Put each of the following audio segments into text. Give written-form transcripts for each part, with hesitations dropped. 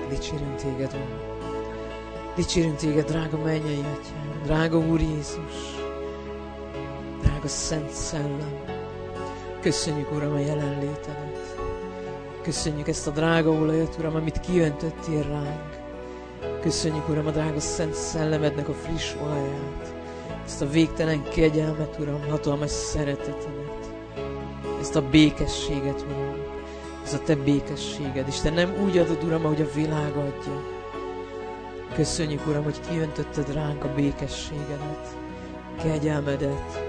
Dicsérünk Téged, Uram. Dicsérünk Téged, drága mennyei Atyám, drága Úr Jézus, drága Szent Szellem. Köszönjük, Uram, a jelenlétedet. Köszönjük ezt a drága olajat, Uram, amit kiöntöttél ránk. Köszönjük, Uram, a drága Szent Szellemednek a friss olaját. Ezt a végtelen kegyelmet, Uram, hatalmas szeretetedet. Ezt a békességet, Uram. Ez a Te békességed. És Te nem úgy adod, Uram, ahogy a világ adja. Köszönjük, Uram, hogy kiöntötted ránk a békességedet, kegyelmedet.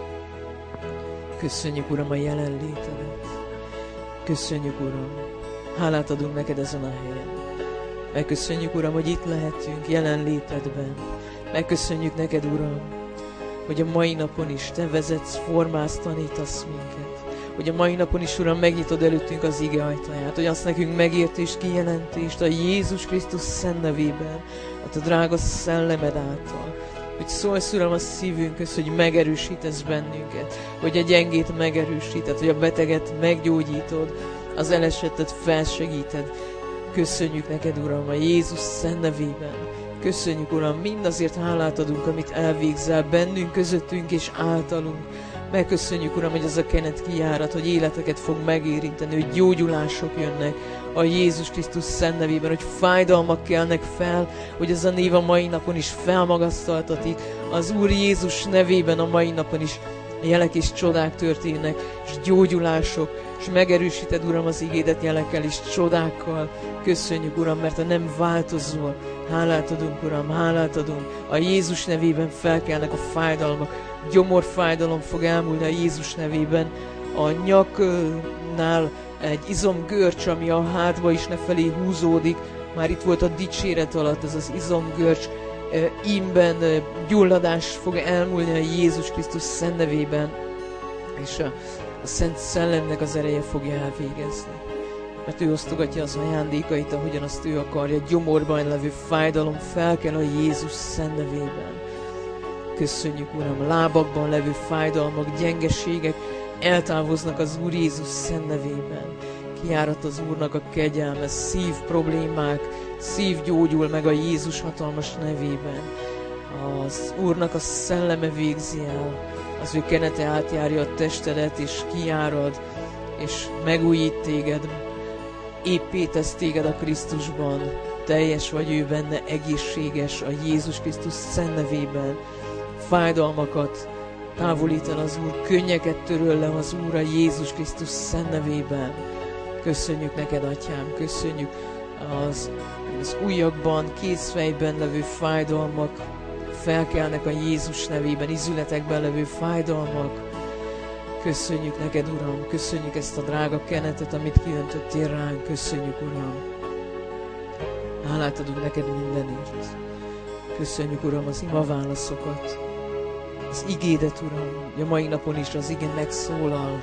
Köszönjük, Uram, a jelenlétedet. Köszönjük, Uram. Hálát adunk neked ezen a helyen. Megköszönjük, Uram, hogy itt lehetünk jelenlétedben. Megköszönjük neked, Uram, hogy a mai napon is Te vezetsz, formálsz, tanítasz minket. Hogy a mai napon is, Uram, megnyitod előttünk az ige ajtaját, hogy azt nekünk megértést, kijelentést a Jézus Krisztus szent nevében, a Te drága szellemed által. Hogy szólsz, Uram, a szívünkhöz, hogy megerősítesz bennünket, hogy a gyengét megerősíted, hogy a beteget meggyógyítod, az elesettet felsegíted. Köszönjük neked, Uram, a Jézus szent nevében. Köszönjük, Uram, mindazért hálát adunk, amit elvégzel bennünk, közöttünk és általunk. Megköszönjük, Uram, hogy az a kenet kijárat, hogy életeket fog megérinteni, hogy gyógyulások jönnek a Jézus Krisztus szent nevében, hogy fájdalmak kelnek fel, hogy ez a név a mai napon is felmagasztaltatik. Az Úr Jézus nevében a mai napon is jelek és csodák történnek, és gyógyulások, és megerősíted, Uram, az igédet jelekkel és csodákkal. Köszönjük, Uram, mert Te nem változol. Hálát adunk, Uram, hálát adunk. A Jézus nevében felkelnek a fájdalmak. Gyomorfájdalom fog elmúlni a Jézus nevében. A nyaknál egy izomgörcs, ami a hátba is nefelé húzódik. Már itt volt a dicséret alatt ez az izomgörcs. Ímben gyulladás fog elmúlni a Jézus Krisztus szent nevében. És a Szent Szellemnek az ereje fogja elvégezni. Mert ő osztogatja az ajándékait, ahogyan azt ő akarja. Gyomorban levő fájdalom felkel a Jézus szent nevében. Köszönjük, Uram, lábakban levő fájdalmak, gyengeségek eltávoznak az Úr Jézus szent nevében. Kijárat az Úrnak a kegyelme, szív problémák, szív gyógyul meg a Jézus hatalmas nevében. Az Úrnak a szelleme végzi el, az ő kenete átjárja a testedet, és kijárad, és megújít téged, éppé tesz téged a Krisztusban, teljes vagy ő benne, egészséges a Jézus Krisztus szent nevében. Fájdalmakat távolít el az Úr, könnyeket töröl le az Úr a Jézus Krisztus szent nevében. Köszönjük neked, Atyám, köszönjük az ujjakban, kézfejben levő fájdalmak, felkelnek a Jézus nevében, izületekben levő fájdalmak. Köszönjük neked, Uram, köszönjük ezt a drága kenetet, amit kiöntöttél ránk, köszönjük, Uram. Hálát adunk neked mindenért. Köszönjük, Uram, az imaválaszokat, az igédet, Uram, hogy a mai napon is az ige megszólal.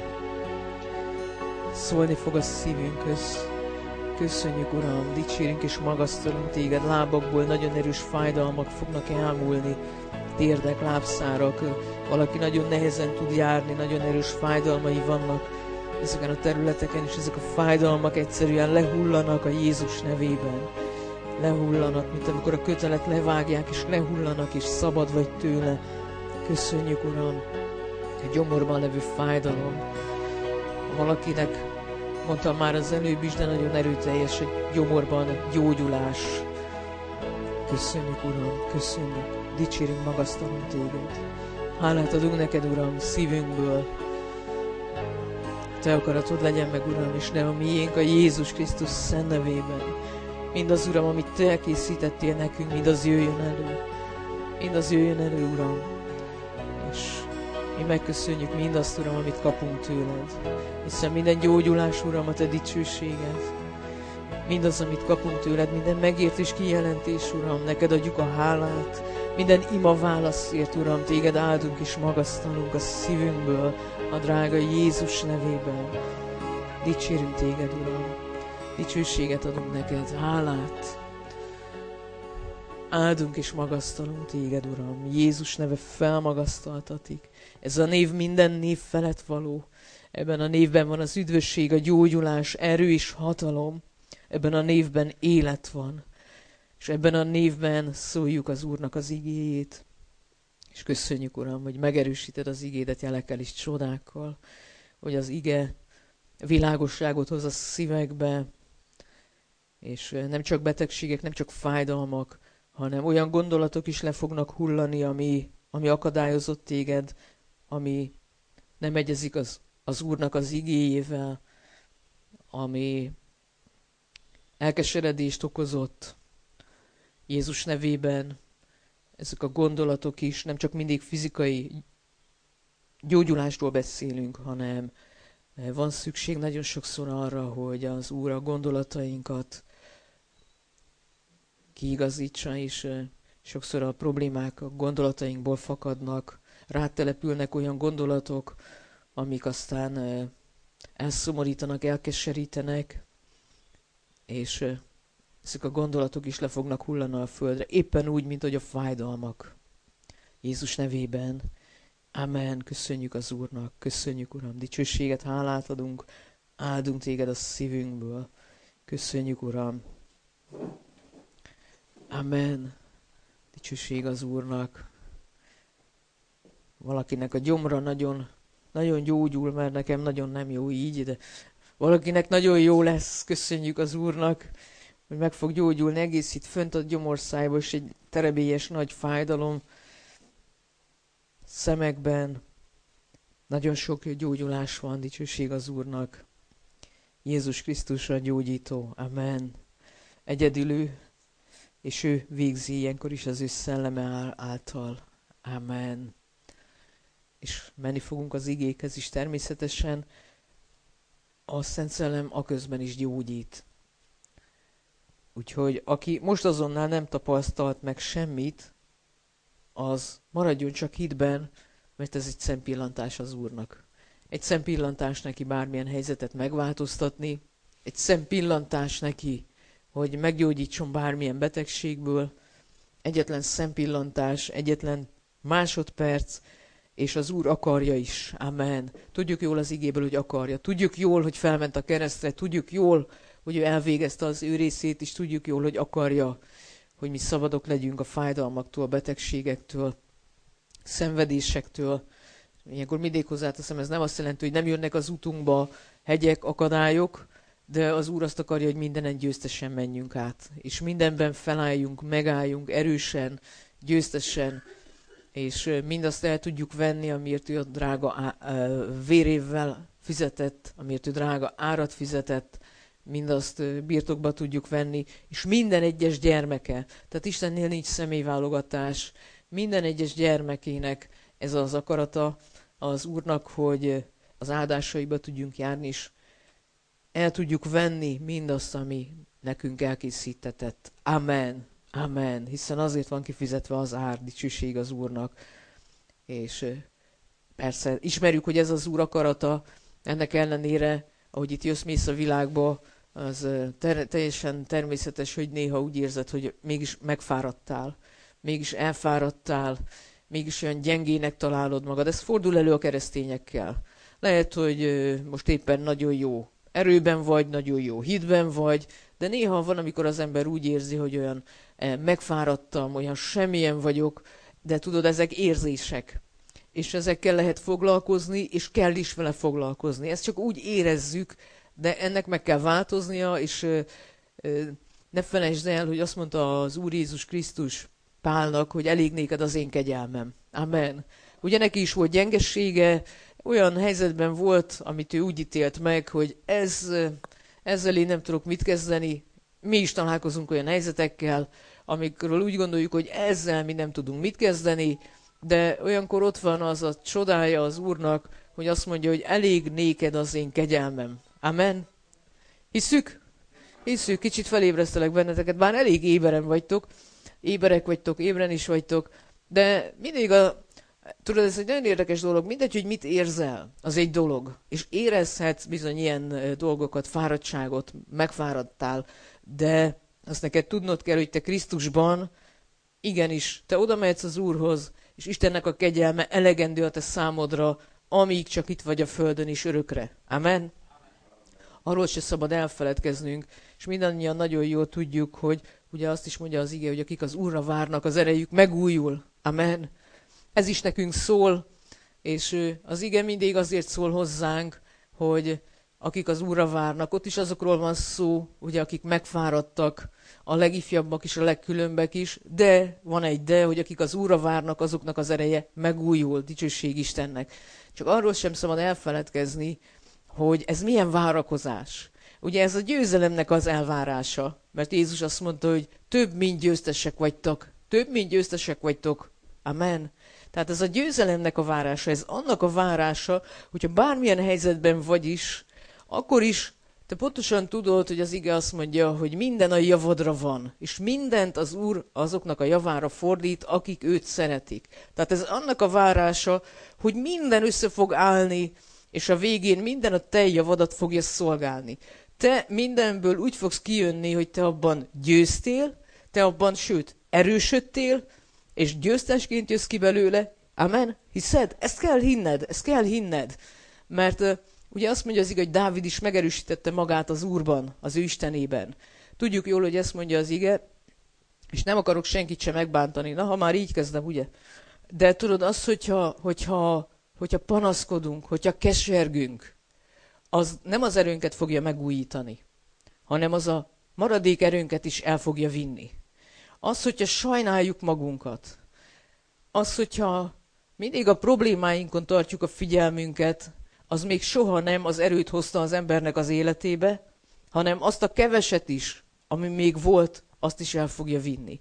Szólni fog a szívünkhöz. Köszönjük, Uram, dicsérünk és magasztalunk téged, lábakból nagyon erős fájdalmak fognak elmúlni, térdek, lábszárak, valaki nagyon nehezen tud járni, nagyon erős fájdalmai vannak ezeken a területeken, és ezek a fájdalmak egyszerűen lehullanak a Jézus nevében. Lehullanak, mint amikor a kötelet levágják, és lehullanak, és szabad vagy tőle. Köszönjük, Uram, a gyomorban levő fájdalom. Valakinek mondtam már az előbb is, de nagyon erőteljes egy gyomorban gyógyulás. Köszönjük, Uram, köszönjük. Dicsérünk, magasztalunk téged. Hálát adunk neked, Uram, szívünkből. Te akaratod legyen meg, Uram, és nem a miénk, a Jézus Krisztus szent nevében. Mindaz, Uram, amit Te elkészítettél nekünk, mindaz jöjjön elő. Mindaz jöjjön elő, Uram. És mi megköszönjük mindazt, Uram, amit kapunk tőled. Hiszen minden gyógyulás, Uram, a Te dicsőséged. Mindaz, amit kapunk tőled, minden megértés, kijelentés, Uram, neked adjuk a hálát. Minden ima válaszért, Uram, téged áldunk és magasztalunk a szívünkből, a drága Jézus nevében. Dicsérünk téged, Uram. Dicsőséget adunk neked, hálát. Áldunk és magasztalunk téged, Uram. Jézus neve felmagasztaltatik. Ez a név minden név felett való. Ebben a névben van az üdvösség, a gyógyulás, erő és hatalom. Ebben a névben élet van. és ebben a névben szóljuk az Úrnak az igéjét. És köszönjük, Uram, hogy megerősíted az igédet jelekkel és csodákkal, hogy az ige világosságot hoz a szívekbe, és nem csak betegségek, nem csak fájdalmak, hanem olyan gondolatok is le fognak hullani, ami akadályozott téged, ami nem egyezik az Úrnak az igéjével, ami elkeseredést okozott Jézus nevében. Ezek a gondolatok is nem csak mindig fizikai gyógyulásról beszélünk, hanem van szükség nagyon sokszor arra, hogy az Úr a gondolatainkat kiigazítsa, és sokszor a problémák a gondolatainkból fakadnak, rátelepülnek olyan gondolatok, amik aztán elszomorítanak, elkeserítenek, és ezek a gondolatok is le fognak hullani a földre, éppen úgy, mint hogy a fájdalmak. Jézus nevében. Amen. Köszönjük az Úrnak, köszönjük, Uram, dicsőséget, hálát adunk, áldunk téged a szívünkből. Köszönjük, Uram. Amen. Dicsőség az Úrnak. Valakinek a gyomra nagyon, nagyon gyógyul, mert nekem nagyon nem jó így, de valakinek nagyon jó lesz, köszönjük az Úrnak, hogy meg fog gyógyulni egész itt fönt a gyomorszájban, és egy terebélyes nagy fájdalom szemekben. Nagyon sok gyógyulás van, dicsőség az Úrnak. Jézus Krisztus a gyógyító. Amen. Egyedülű, és ő végzi ilyenkor is az ő szelleme által. Amen. És menni fogunk az igékhez is természetesen. A Szent Szellem aközben is gyógyít. Úgyhogy aki most azonnal nem tapasztalt meg semmit, az maradjon csak hitben, mert ez egy szempillantás az Úrnak. Egy szempillantás neki bármilyen helyzetet megváltoztatni, egy szempillantás neki, hogy meggyógyítson bármilyen betegségből, egyetlen szempillantás, egyetlen másodperc, és az Úr akarja is. Amen. Tudjuk jól az igéből, hogy akarja. Tudjuk jól, hogy felment a keresztre, tudjuk jól, hogy ő elvégezte az ő részét, és tudjuk jól, hogy akarja, hogy mi szabadok legyünk a fájdalmaktól, a betegségektől, szenvedésektől. Ilyenkor mindig hozzáteszem, ez nem azt jelenti, hogy nem jönnek az utunkba hegyek, akadályok, de az Úr azt akarja, hogy mindenen győztesen menjünk át. És mindenben felálljunk, megálljunk erősen, győztesen, és mindazt el tudjuk venni, amiért ő a drága vérével fizetett, amiért ő drága árat fizetett, mindazt birtokba tudjuk venni, és minden egyes gyermeke, tehát Istennél nincs személyválogatás, minden egyes gyermekének ez az akarata az Úrnak, hogy az áldásaiba tudjunk járni, és el tudjuk venni mindazt, ami nekünk elkészítetett. Amen. Amen. Hiszen azért van kifizetve az ár, dicsőség az Úrnak. És persze ismerjük, hogy ez az Úr akarata, ennek ellenére, ahogy itt jössz-mész a világba, az teljesen természetes, hogy néha úgy érzed, hogy mégis megfáradtál, mégis elfáradtál, mégis olyan gyengének találod magad. Ez fordul elő a keresztényekkel. Lehet, hogy most éppen nagyon jó erőben vagy, nagyon jó hitben vagy, de néha van, amikor az ember úgy érzi, hogy olyan megfáradtam, olyan semmilyen vagyok, de tudod, ezek érzések. És ezekkel lehet foglalkozni, és kell is vele foglalkozni. Ezt csak úgy érezzük, de ennek meg kell változnia, és ne felejtsd el, hogy azt mondta az Úr Jézus Krisztus Pálnak, hogy elég néked az én kegyelmem. Amen. Ugye neki is volt gyengesége, olyan helyzetben volt, amit ő úgy ítélt meg, hogy ezzel én nem tudok mit kezdeni. Mi is találkozunk olyan helyzetekkel, amikről úgy gondoljuk, hogy ezzel mi nem tudunk mit kezdeni, de olyankor ott van az a csodája az Úrnak, hogy azt mondja, hogy elég néked az én kegyelmem. Amen. Hisszük? Hisszük, kicsit felébresztelek benneteket, bár elég éberek vagytok, ébren is vagytok, de mindig tudod, ez egy nagyon érdekes dolog, mindegy, hogy mit érzel, az egy dolog, és érezhetsz bizony ilyen dolgokat, fáradtságot, megfáradtál, de azt neked tudnod kell, hogy te Krisztusban, igenis, te oda mehetsz az Úrhoz, és Istennek a kegyelme elegendő a te számodra, amíg csak itt vagy a földön is örökre. Amen? Arról se szabad elfeledkeznünk, és mindannyian nagyon jól tudjuk, hogy ugye azt is mondja az ige, hogy akik az Úrra várnak, az erejük megújul. Amen. Ez is nekünk szól, és az ige mindig azért szól hozzánk, hogy akik az Úrra várnak, ott is azokról van szó, ugye, akik megfáradtak, a legifjabbak is, a legkülönbek is, de van egy de, hogy akik az Úrra várnak, azoknak az ereje megújul, dicsőség Istennek. Csak arról sem szabad elfeledkezni, hogy ez milyen várakozás. Ugye ez a győzelemnek az elvárása, mert Jézus azt mondta, hogy több mint győztesek vagytok. Több mint győztesek vagytok. Amen. Tehát ez a győzelemnek a várása, ez annak a várása, hogyha bármilyen helyzetben vagy is, akkor is te pontosan tudod, hogy az ige azt mondja, hogy minden a javadra van, és mindent az Úr azoknak a javára fordít, akik őt szeretik. Tehát ez annak a várása, hogy minden össze fog állni, és a végén minden a te javadat fogja szolgálni. Te mindenből úgy fogsz kijönni, hogy te abban győztél, te abban, sőt, erősödtél, és győztesként jössz ki belőle. Amen? Hiszed? Ezt kell hinned. Mert ugye azt mondja az ige, hogy Dávid is megerősítette magát az Úrban, az ő Istenében. Tudjuk jól, hogy ezt mondja az ige, és nem akarok senkit sem megbántani. Na, ha már így kezdem, ugye? De tudod, az, hogyha panaszkodunk, hogyha kesergünk, az nem az erőnket fogja megújítani, hanem az a maradék erőnket is el fogja vinni. Az, hogyha sajnáljuk magunkat, az, hogyha mindig a problémáinkon tartjuk a figyelmünket, az még soha nem az erőt hozta az embernek az életébe, hanem azt a keveset is, ami még volt, azt is el fogja vinni.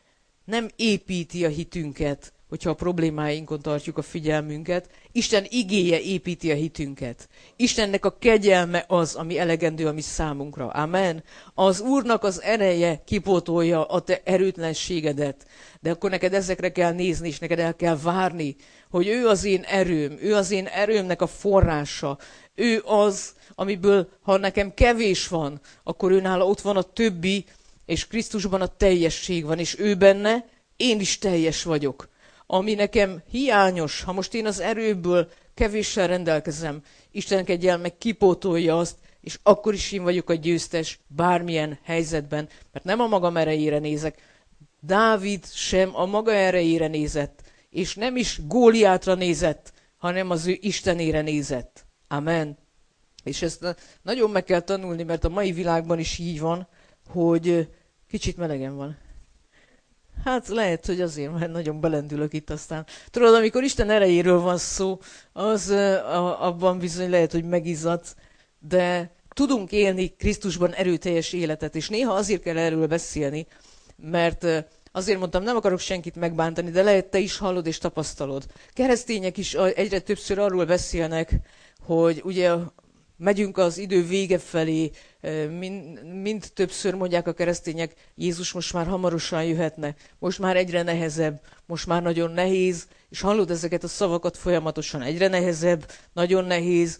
Nem építi a hitünket, hogyha a problémáinkon tartjuk a figyelmünket. Isten igéje építi a hitünket. Istennek a kegyelme az, ami elegendő a mi számunkra. Amen. Az Úrnak az ereje kipótolja a te erőtlenségedet. De akkor neked ezekre kell nézni, és neked el kell várni, hogy ő az én erőm, ő az én erőmnek a forrása. Ő az, amiből, ha nekem kevés van, akkor őnála ott van a többi, és Krisztusban a teljesség van, és ő benne, én is teljes vagyok. Ami nekem hiányos, ha most én az erőből kevéssel rendelkezem, Isten kegyelme kipótolja azt, és akkor is én vagyok a győztes bármilyen helyzetben, mert nem a magam erejére nézek. Dávid sem a maga erejére nézett, és nem is Góliátra nézett, hanem az ő Istenére nézett. Amen. És ezt nagyon meg kell tanulni, mert a mai világban is így van, hogy kicsit melegen van. Hát lehet, hogy azért, mert nagyon belendülök itt aztán. Tudod, amikor Isten erejéről van szó, az abban bizony lehet, hogy megizzadsz, de tudunk élni Krisztusban erőteljes életet, és néha azért kell erről beszélni, mert azért mondtam, nem akarok senkit megbántani, de lehet te is hallod és tapasztalod. Keresztények is egyre többször arról beszélnek, hogy ugye megyünk az idő vége felé, mind többször mondják a keresztények, Jézus most már hamarosan jöhetne, most már egyre nehezebb, most már nagyon nehéz, és hallod ezeket a szavakat folyamatosan, egyre nehezebb, nagyon nehéz,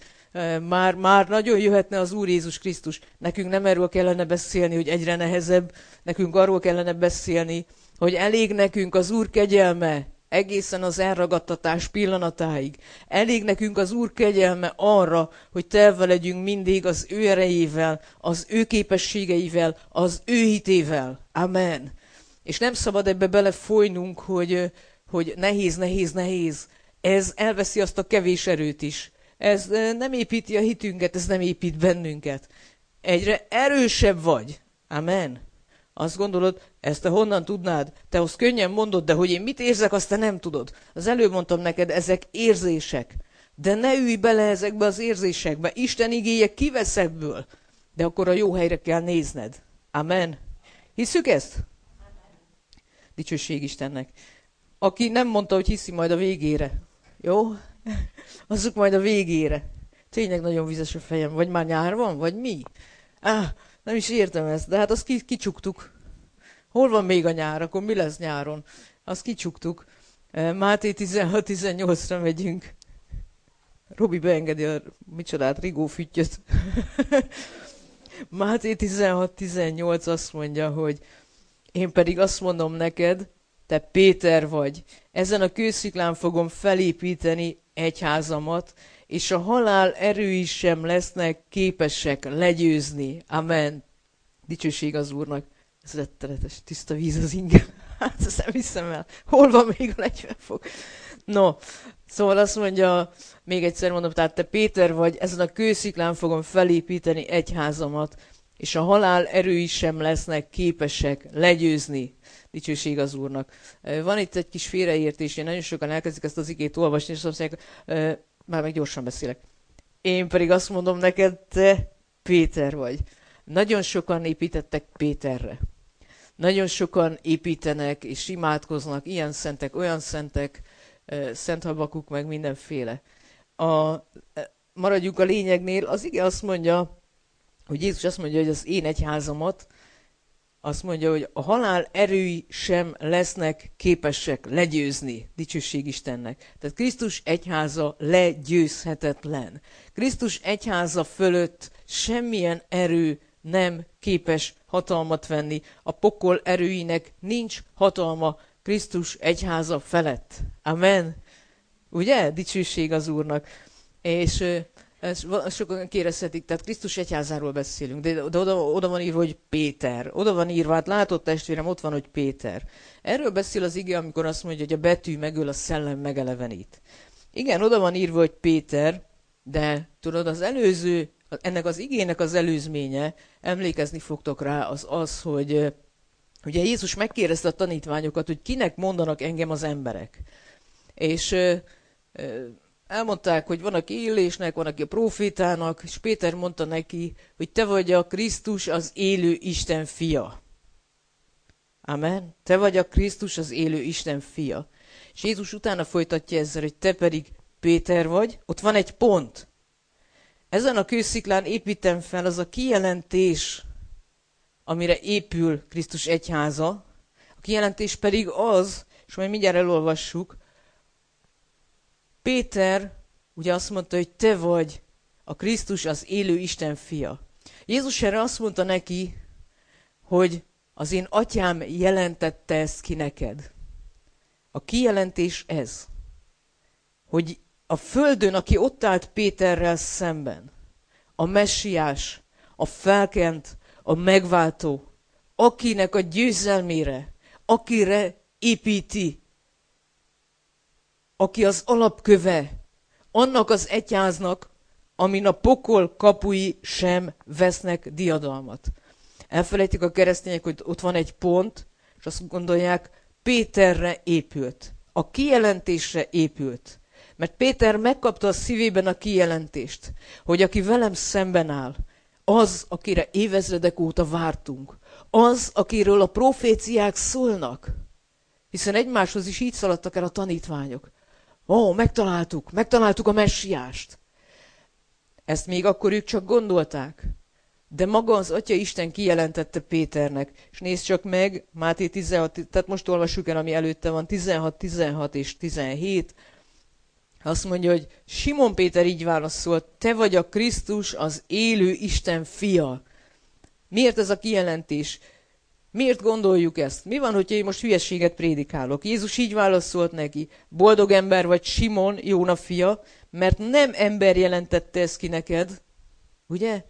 már nagyon jöhetne az Úr Jézus Krisztus. Nekünk nem erről kellene beszélni, hogy egyre nehezebb, nekünk arról kellene beszélni, hogy elég nekünk az Úr kegyelme, egészen az elragadtatás pillanatáig. Elég nekünk az Úr kegyelme arra, hogy telve legyünk mindig az ő erejével, az ő képességeivel, az ő hitével. Amen. És nem szabad ebbe belefolynunk, hogy nehéz. Ez elveszi azt a kevés erőt is. Ez nem építi a hitünket, ez nem épít bennünket. Egyre erősebb vagy. Amen. Azt gondolod, ezt te honnan tudnád? Te azt könnyen mondod, de hogy én mit érzek, azt te nem tudod. Az előbb mondtam neked, ezek érzések. De ne ülj bele ezekbe az érzésekbe. Isten igéje kivesz ebből. De akkor a jó helyre kell nézned. Amen. Hisszük ezt? Dicsőség Istennek. Aki nem mondta, hogy hiszi, majd a végére. Jó? Azok majd a végére. Tényleg nagyon vizes a fejem. Vagy már nyár van, vagy mi? Nem is értem ezt, de hát azt kicsuktuk. Hol van még a nyár? Akkor mi lesz nyáron? Azt kicsuktuk. Máté 16-18-ra megyünk. Robi beengedi a micsodát, rigó füttyöt. Máté 16-18 azt mondja, hogy én pedig azt mondom neked, te Péter vagy. Ezen a kősziklán fogom felépíteni egyházamat, és a halál erői sem lesznek képesek legyőzni. Amen. Dicsőség az Úrnak. Ez rettenetes, tiszta víz az inge. Hát ezt nem hiszem el. Hol van még a 40 fok? No, szóval azt mondja, még egyszer mondom, tehát te Péter vagy, ezen a kősziklán fogom felépíteni egyházamat, és a halál erői sem lesznek képesek legyőzni. Dicsőség az Úrnak. Van itt egy kis félreértés, én nagyon sokan elkezdik ezt az igét olvasni, és azt mondják, már meg gyorsan beszélek. Én pedig azt mondom neked, te Péter vagy. Nagyon sokan építettek Péterre. Nagyon sokan építenek és imádkoznak, ilyen szentek, olyan szentek, Szent Habakuk, meg mindenféle. Maradjunk a lényegnél, az ige azt mondja, hogy Jézus azt mondja, hogy az én egyházamat, azt mondja, hogy a halál erői sem lesznek képesek legyőzni. Dicsőség Istennek. Tehát Krisztus egyháza legyőzhetetlen. Krisztus egyháza fölött semmilyen erő nem képes hatalmat venni. A pokol erőinek nincs hatalma Krisztus egyháza felett. Amen. Ugye? Dicsőség az Úrnak. És sokan kérdezhetik, tehát Krisztus egyházáról beszélünk, de oda van írva, hogy Péter. Oda van írva, hát látod testvérem, ott van, hogy Péter. Erről beszél az ige, amikor azt mondja, hogy a betű megöl, a szellem megelevenít. Igen, oda van írva, hogy Péter, de tudod, az előző, ennek az igének az előzménye, emlékezni fogtok rá, az, hogy ugye Jézus megkérdezte a tanítványokat, hogy kinek mondanak engem az emberek. És elmondták, hogy van, aki Élésnek, van, aki a profétának, és Péter mondta neki, hogy te vagy a Krisztus, az élő Isten fia. Amen. Te vagy a Krisztus, az élő Isten fia. És Jézus utána folytatja ezzel, hogy te pedig Péter vagy. Ott van egy pont. Ezen a kősziklán építem fel, az a kijelentés, amire épül Krisztus egyháza. A kijelentés pedig az, és majd mindjárt elolvassuk, Péter ugye azt mondta, hogy te vagy a Krisztus, az élő Isten fia. Jézus erre azt mondta neki, hogy az én atyám jelentette ezt ki neked. A kijelentés ez, hogy a földön, aki ott állt Péterrel szemben, a messiás, a felkent, a megváltó, akinek a győzelmére, akire építi, aki az alapköve annak az egyháznak, amin a pokol kapui sem vesznek diadalmat. Elfelejtik a keresztények, hogy ott van egy pont, és azt gondolják, Péterre épült. A kijelentésre épült. Mert Péter megkapta a szívében a kijelentést, hogy aki velem szemben áll, az, akire évezredek óta vártunk, az, akiről a proféciák szólnak. Hiszen egymáshoz is így szaladtak el a tanítványok. Megtaláltuk a messiást. Ezt még akkor ők csak gondolták. De maga az Atya Isten kijelentette Péternek. És nézd csak meg, Máté 16, tehát most olvassuk el, ami előtte van, 16 és 17. Azt mondja, hogy Simon Péter így válaszolt, te vagy a Krisztus, az élő Isten fia. Miért ez a kijelentés? Miért gondoljuk ezt? Mi van, hogyha én most hülyességet prédikálok? Jézus így válaszolt neki, boldog ember vagy Simon, Jóna fia, mert nem ember jelentette ezt ki neked, ugye?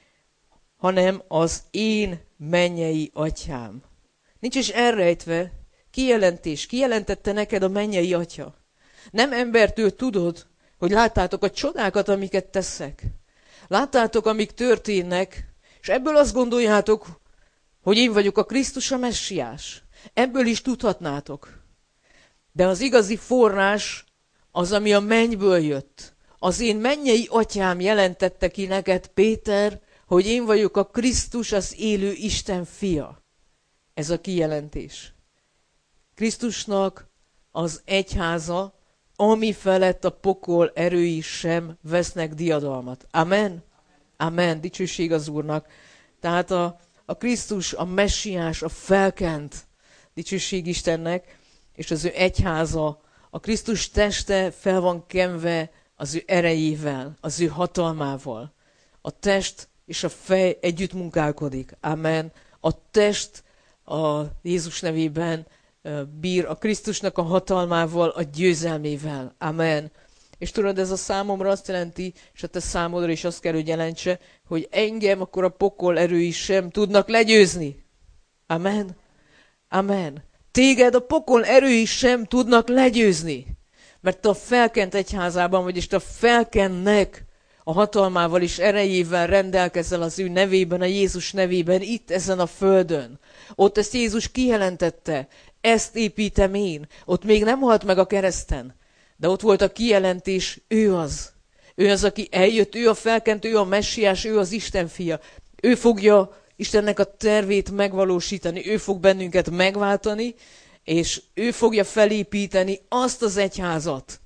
Hanem az én mennyei atyám. Nincs is elrejtve kijelentés. Kijelentette neked a mennyei atya. Nem embertől tudod, hogy láttátok a csodákat, amiket teszek. Láttátok, amik történnek, és ebből azt gondoljátok, hogy én vagyok a Krisztus, a messiás. Ebből is tudhatnátok. De az igazi forrás az, ami a mennyből jött. Az én mennyei atyám jelentette ki neked, Péter, hogy én vagyok a Krisztus, az élő Isten fia. Ez a kijelentés. Krisztusnak az egyháza, ami felett a pokol erői sem vesznek diadalmat. Amen? Amen. Dicsőség az Úrnak. Tehát a Krisztus, a messiás, a felkent, dicsőség Istennek, és az ő egyháza, a Krisztus teste fel van kenve az ő erejével, az ő hatalmával. A test és a fej együtt munkálkodik. Amen. A test a Jézus nevében bír a Krisztusnak a hatalmával, a győzelmével. Amen. És tudod, ez a számomra azt jelenti, és a te számodra is azt kell, hogy jelentse, hogy engem akkor a pokol erői sem tudnak legyőzni. Amen. Amen. Téged a pokol erői sem tudnak legyőzni. Mert te a felkent egyházában vagy, és te a felkennek a hatalmával és erejével rendelkezel az ő nevében, a Jézus nevében, itt ezen a földön. Ott ezt Jézus kijelentette, ezt építem én. Ott még nem halt meg a kereszten, de ott volt a kijelentés, ő az. Ő az, aki eljött, ő a felkent, ő a messiás, ő az Isten fia. Ő fogja Istennek a tervét megvalósítani, ő fog bennünket megváltani, és ő fogja felépíteni azt az egyházat,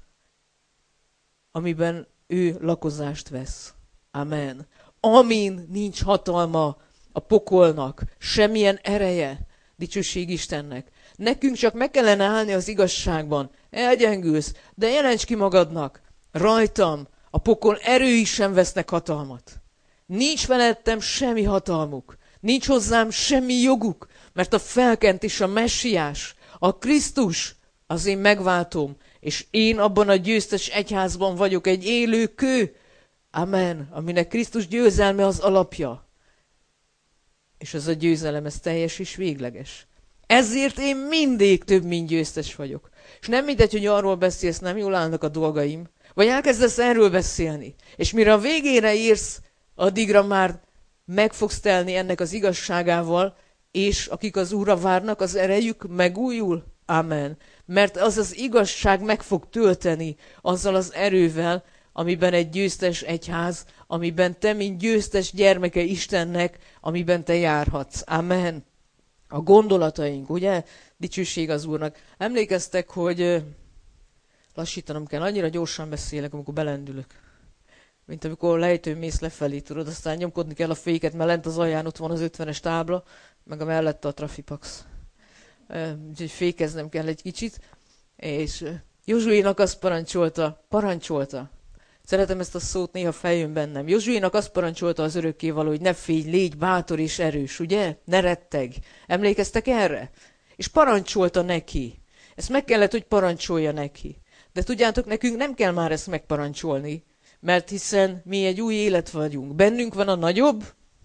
amiben ő lakozást vesz. Amen. Amin nincs hatalma a pokolnak, semmilyen ereje, dicsőség Istennek. Nekünk csak meg kellene állni az igazságban. Elgyengülsz, de jelents ki magadnak. Rajtam a pokol erői sem vesznek hatalmat. Nincs felettem semmi hatalmuk. Nincs hozzám semmi joguk, mert a felkent és a messiás, a Krisztus az én megváltom, és én abban a győztes egyházban vagyok egy élő kő. Amen. Aminek Krisztus győzelme az alapja. És ez a győzelem, ez teljes és végleges. Ezért én mindig több, mint győztes vagyok. És nem mindegy, hogy arról beszélsz, nem jól állnak a dolgaim, vagy elkezdesz erről beszélni. És mire a végére érsz, addigra már meg fogsz telni ennek az igazságával, és akik az Úrra várnak, az erejük megújul. Amen. Mert az az igazság meg fog tölteni azzal az erővel, amiben egy győztes egyház, amiben te, mint győztes gyermeke Istennek, amiben te járhatsz. Amen. A gondolataink, ugye? Dicsőség az Úrnak. Emlékeztek, hogy lassítanom kell, annyira gyorsan beszélek, amikor belendülök. Mint amikor lejtőn mész lefelé, tudod, aztán nyomkodni kell a féket, mert lent az alján ott van az 50-es tábla, meg a mellette a Trafipax. Úgyhogy fékeznem kell egy kicsit. És Józsuénak azt parancsolta. Szeretem ezt a szót, néha feljön bennem. Józsuénak azt parancsolta az örökkévaló, hogy ne félj, légy bátor és erős, ugye? Ne retteg. Emlékeztek erre? És parancsolta neki. Ezt meg kellett, hogy parancsolja neki. De tudjátok, nekünk nem kell már ezt megparancsolni, mert hiszen mi egy új élet vagyunk. Bennünk van a nagyobb.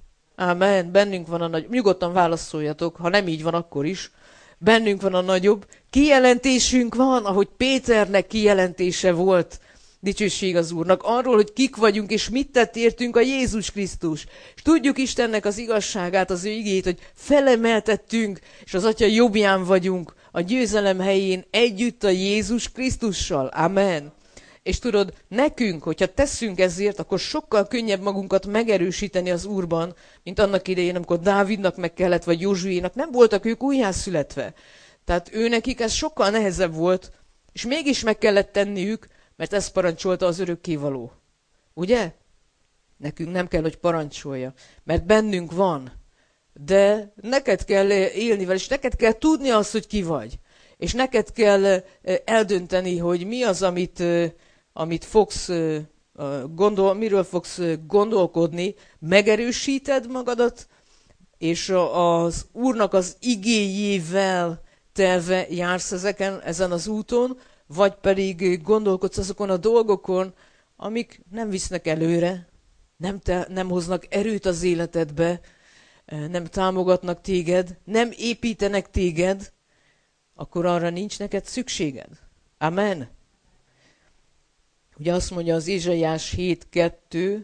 Amen, bennünk van a nagyobb. Nyugodtan válaszoljatok, ha nem így van, akkor is. Bennünk van a nagyobb. Kijelentésünk van, ahogy Péternek kijelentése volt. Dicsőség az Úrnak. Arról, hogy kik vagyunk, és mit tett értünk a Jézus Krisztus. És tudjuk Istennek az igazságát, az ő igét, hogy felemeltettünk, és az Atya jobbján vagyunk, a győzelem helyén együtt a Jézus Krisztussal. Amen. És tudod, nekünk, hogyha teszünk ezért, akkor sokkal könnyebb magunkat megerősíteni az Úrban, mint annak idején, amikor Dávidnak meg kellett, vagy Józsuénak. Nem voltak ők újjászületve. Tehát őnekik ez sokkal nehezebb volt, és mégis meg kellett tenniük, mert ezt parancsolta az örökkévaló. Ugye? Nekünk nem kell, hogy parancsolja, mert bennünk van. De neked kell élni vele, és neked kell tudni azt, hogy ki vagy. És neked kell eldönteni, hogy mi az, amit fogsz miről fogsz gondolkodni, megerősíted magadat, és az Úrnak az igéjével telve jársz ezen az úton, vagy pedig gondolkodsz azokon a dolgokon, amik nem visznek előre, nem hoznak erőt az életedbe, nem támogatnak téged, nem építenek téged, akkor arra nincs neked szükséged. Amen. Ugye azt mondja az Ézsaiás 7:2,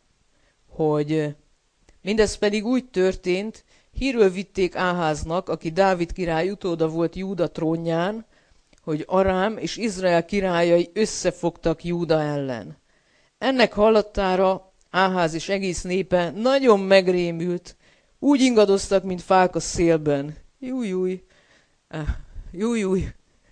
hogy mindez pedig úgy történt, hírül vitték Áháznak, aki Dávid király utóda volt Júda trónján, hogy Arám és Izrael királyai összefogtak Júda ellen. Ennek hallatára Áház és egész népe nagyon megrémült, úgy ingadoztak, mint fák a szélben. Jújjúj. Jújjúj.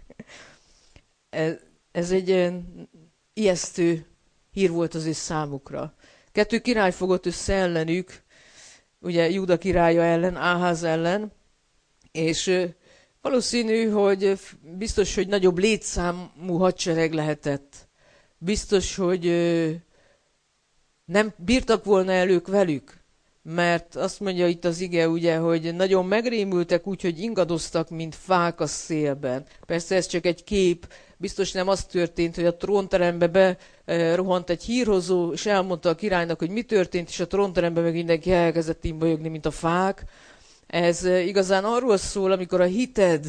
Ez egy ijesztő hír volt az ő számukra. 2 király fogott össze ellenük, ugye Júda királya ellen, Áház ellen, és valószínű, hogy biztos, hogy nagyobb létszámú hadsereg lehetett. Biztos, hogy nem bírtak volna el ők velük. mert azt mondja itt az ige, ugye, hogy nagyon megrémültek úgy, hogy ingadoztak, mint fák a szélben. Persze ez csak egy kép, biztos nem az történt, hogy a trónterembe rohant egy hírhozó, és elmondta a királynak, hogy mi történt, és a trónteremben meg mindenki elkezdett imbolyogni, mint a fák. Ez igazán arról szól, amikor a hited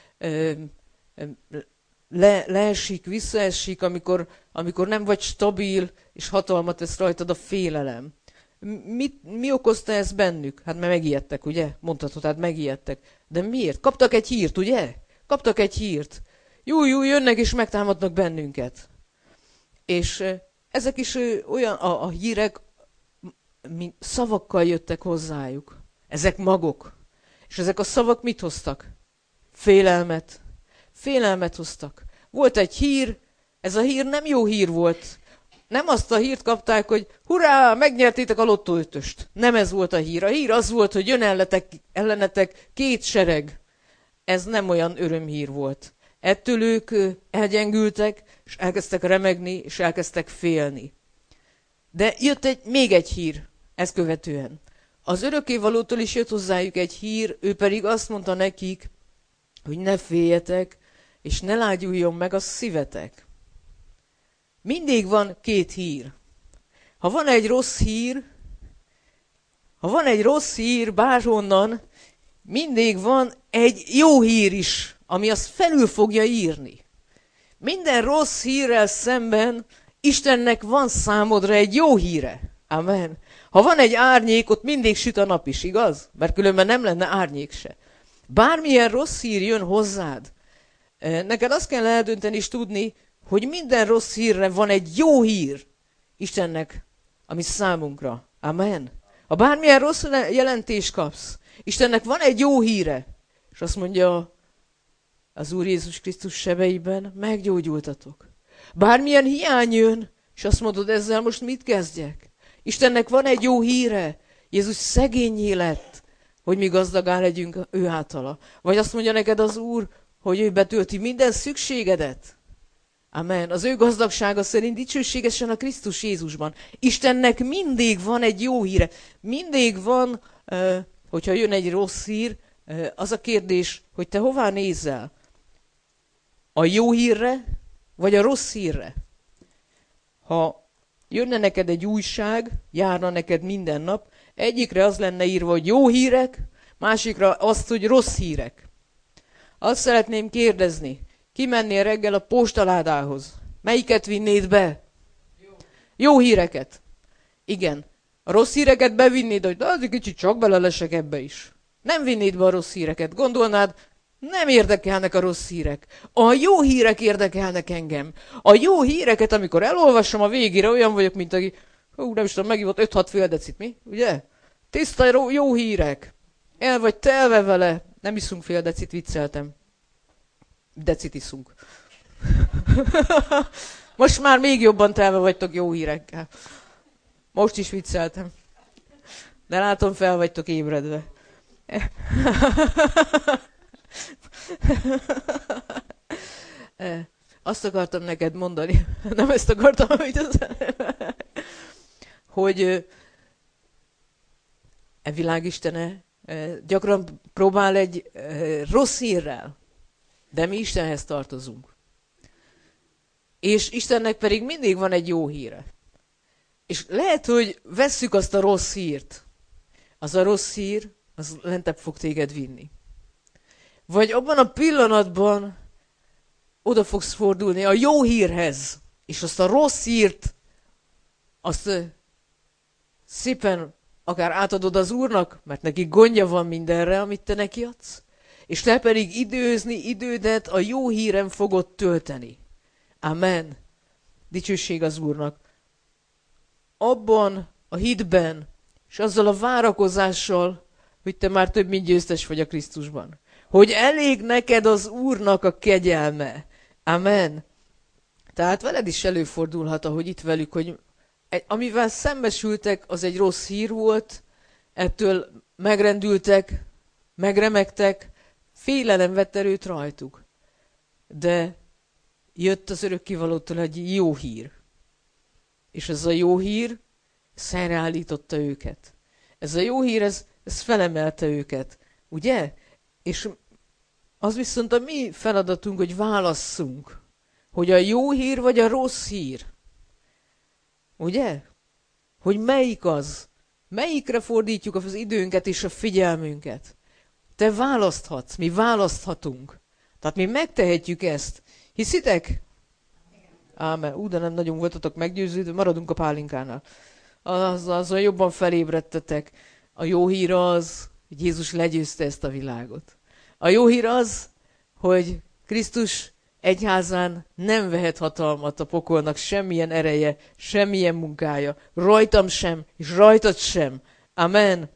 leesik, visszaesik, amikor nem vagy stabil, és hatalmat tesz rajtad a félelem. Mi okozta ezt bennük? Hát mert megijedtek, ugye? Mondhatod, hát megijedtek. De miért? Kaptak egy hírt, ugye? Kaptak egy hírt. Jó, jönnek és megtámadnak bennünket. És ezek is olyan, a hírek mint szavakkal jöttek hozzájuk. Ezek magok. És ezek a szavak mit hoztak? Félelmet. Félelmet hoztak. Volt egy hír, ez a hír nem jó hír volt. Nem azt a hírt kapták, hogy hurrá, megnyertétek a lottó ötöst. Nem ez volt a hír. A hír az volt, hogy jön ellenetek 2 sereg. Ez nem olyan örömhír volt. Ettől ők elgyengültek, és elkezdtek remegni, és elkezdtek félni. De jött még egy hír ezt követően. Az örökkévalótól is jött hozzájuk egy hír, ő pedig azt mondta nekik, hogy ne féljetek, és ne lágyuljon meg a szívetek. Mindig van 2 hír. Ha van egy rossz hír bárhonnan, mindig van egy jó hír is, ami azt felül fogja írni. Minden rossz hírrel szemben Istennek van számodra egy jó híre. Amen. Ha van egy árnyék, ott mindig süt a nap is, igaz? Mert különben nem lenne árnyék se. Bármilyen rossz hír jön hozzád, neked azt kell eldönteni és tudni, hogy minden rossz hírre van egy jó hír Istennek, ami számunkra. Amen. Ha bármilyen rossz jelentést kapsz, Istennek van egy jó híre, és azt mondja az Úr Jézus Krisztus sebeiben, meggyógyultatok. Bármilyen hiány jön, és azt mondod, ezzel most mit kezdjek? Istennek van egy jó híre, Jézus szegényé lett, hogy mi gazdagá legyünk ő általa. Vagy azt mondja neked az Úr, hogy ő betölti minden szükségedet. Amen. Az ő gazdagsága szerint dicsőségesen a Krisztus Jézusban. Istennek mindig van egy jó híre. Mindig van, hogyha jön egy rossz hír, az a kérdés, hogy te hová nézel? A jó hírre, vagy a rossz hírre? Ha jönne neked egy újság, járna neked minden nap, egyikre az lenne írva, hogy jó hírek, másikra azt, hogy rossz hírek. Azt szeretném kérdezni, kimennél reggel a postaládához? Melyiket vinnéd be? Jó híreket. Igen. A rossz híreket bevinnéd, hogy az egy kicsit csak belelesek ebbe is. Nem vinnéd be a rossz híreket. Gondolnád, nem érdekelnek a rossz hírek. A jó hírek érdekelnek engem. A jó híreket, amikor elolvasom a végére, olyan vagyok, mint aki, nem is tudom, megívott 5-6 fél decit, mi? Ugye? Tiszta jó hírek. El vagy telve vele. Nem iszunk fél decit, vicceltem. Decit iszunk. Most már még jobban telve vagytok jó hírekkel. Most is vicceltem. De látom, fel vagytok ébredve. Azt akartam neked mondani, nem ezt akartam, amit az hogy világistene gyakran próbál egy rossz hírrel, de mi Istenhez tartozunk. És Istennek pedig mindig van egy jó híre. És lehet, hogy vesszük azt a rossz hírt. Az a rossz hír, az lentebb fog téged vinni. Vagy abban a pillanatban oda fogsz fordulni a jó hírhez, és azt a rossz hírt, azt szépen akár átadod az Úrnak, mert neki gondja van mindenre, amit te neki adsz, és te pedig idődet a jó híren fogod tölteni. Amen. Dicsőség az Úrnak. Abban a hitben, és azzal a várakozással, hogy te már több mint győztes vagy a Krisztusban. Hogy elég neked az Úrnak a kegyelme. Amen. Tehát veled is előfordulhat, ahogy itt velük, hogy amivel szembesültek, az egy rossz hír volt, ettől megrendültek, megremegtek, félelem vett erőt rajtuk. De jött az örökkévalótól egy jó hír. És ez a jó hír szemreállította őket. Ez a jó hír, ez felemelte őket, ugye? És az viszont a mi feladatunk, hogy válasszunk, hogy a jó hír vagy a rossz hír. Ugye? Hogy melyik az? Melyikre fordítjuk az időnket és a figyelmünket? Te választhatsz, mi választhatunk. Tehát mi megtehetjük ezt. Hiszitek? Ámen. De nem nagyon voltatok meggyőződve, maradunk a pálinkánál. Azon jobban felébredtetek. A jó hír az, hogy Jézus legyőzte ezt a világot. A jó hír az, hogy Krisztus egyházán nem vehet hatalmat a pokolnak semmilyen ereje, semmilyen munkája. Rajtam sem, és rajtad sem. Amen.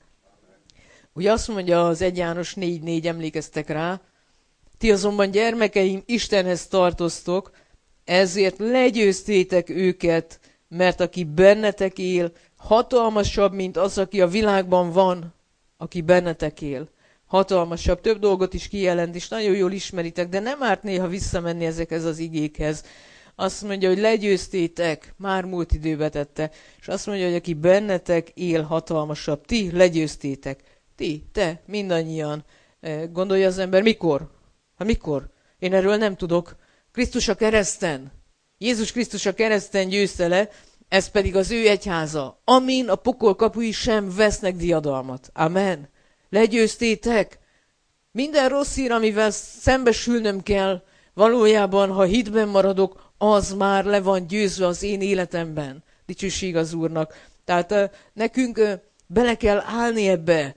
Ugye azt mondja az 1 János 4:4, emlékeztek rá, ti azonban gyermekeim, Istenhez tartoztok, ezért legyőztétek őket, mert aki bennetek él, hatalmasabb, mint az, aki a világban van, aki bennetek él. Hatalmasabb, több dolgot is kijelent, és nagyon jól ismeritek, de nem árt néha visszamenni ezekhez az igékhez. Azt mondja, hogy legyőztétek, már múlt időbe tette, és azt mondja, hogy aki bennetek él, hatalmasabb. Ti legyőztétek. Ti, te, mindannyian. Gondolja az ember, mikor? Hát mikor? Én erről nem tudok. Krisztus a kereszten. Jézus Krisztus a kereszten győzte le, ez pedig az ő egyháza, amin a pokol kapui sem vesznek diadalmat. Amen. Legyőztétek. Minden rossz hír, amivel szembesülnöm kell, valójában, ha hitben maradok, az már le van győzve az én életemben. Dicsőség az Úrnak. Tehát nekünk bele kell állni ebbe,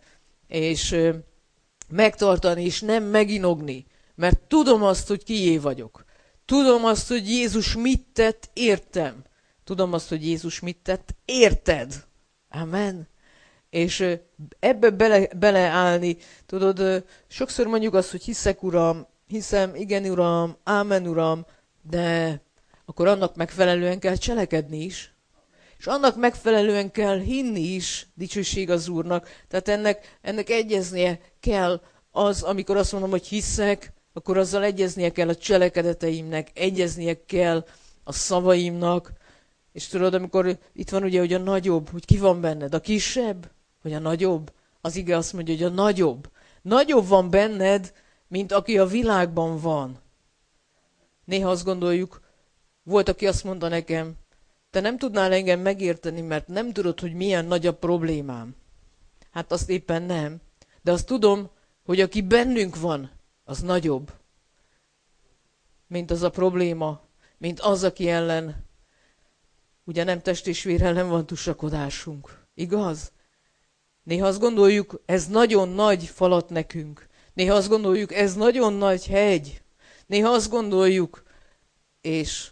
és megtartani, és nem meginogni. Mert tudom azt, hogy kié vagyok. Tudom azt, hogy Jézus mit tett, értem. Tudom azt, hogy Jézus mit tett, érted. Amen. És ebbe beleállni, tudod, sokszor mondjuk azt, hogy hiszek, Uram, hiszem, igen, Uram, ámen, Uram, de akkor annak megfelelően kell cselekedni is. És annak megfelelően kell hinni is, dicsőség az Úrnak. Tehát ennek egyeznie kell az, amikor azt mondom, hogy hiszek, akkor azzal egyeznie kell a cselekedeteimnek, egyeznie kell a szavaimnak. És tudod, amikor itt van ugye, hogy a nagyobb, hogy ki van benned, a kisebb, vagy a nagyobb? Az ige azt mondja, hogy a nagyobb. Nagyobb van benned, mint aki a világban van. Néha azt gondoljuk, volt, aki azt mondta nekem, te nem tudnál engem megérteni, mert nem tudod, hogy milyen nagy a problémám. Hát azt éppen nem. De azt tudom, hogy aki bennünk van, az nagyobb, mint az a probléma, mint az, aki ellen, ugye nem test és vér ellen van tusakodásunk. Igaz? Néha azt gondoljuk, ez nagyon nagy falat nekünk. Néha azt gondoljuk, ez nagyon nagy hegy. Néha azt gondoljuk, és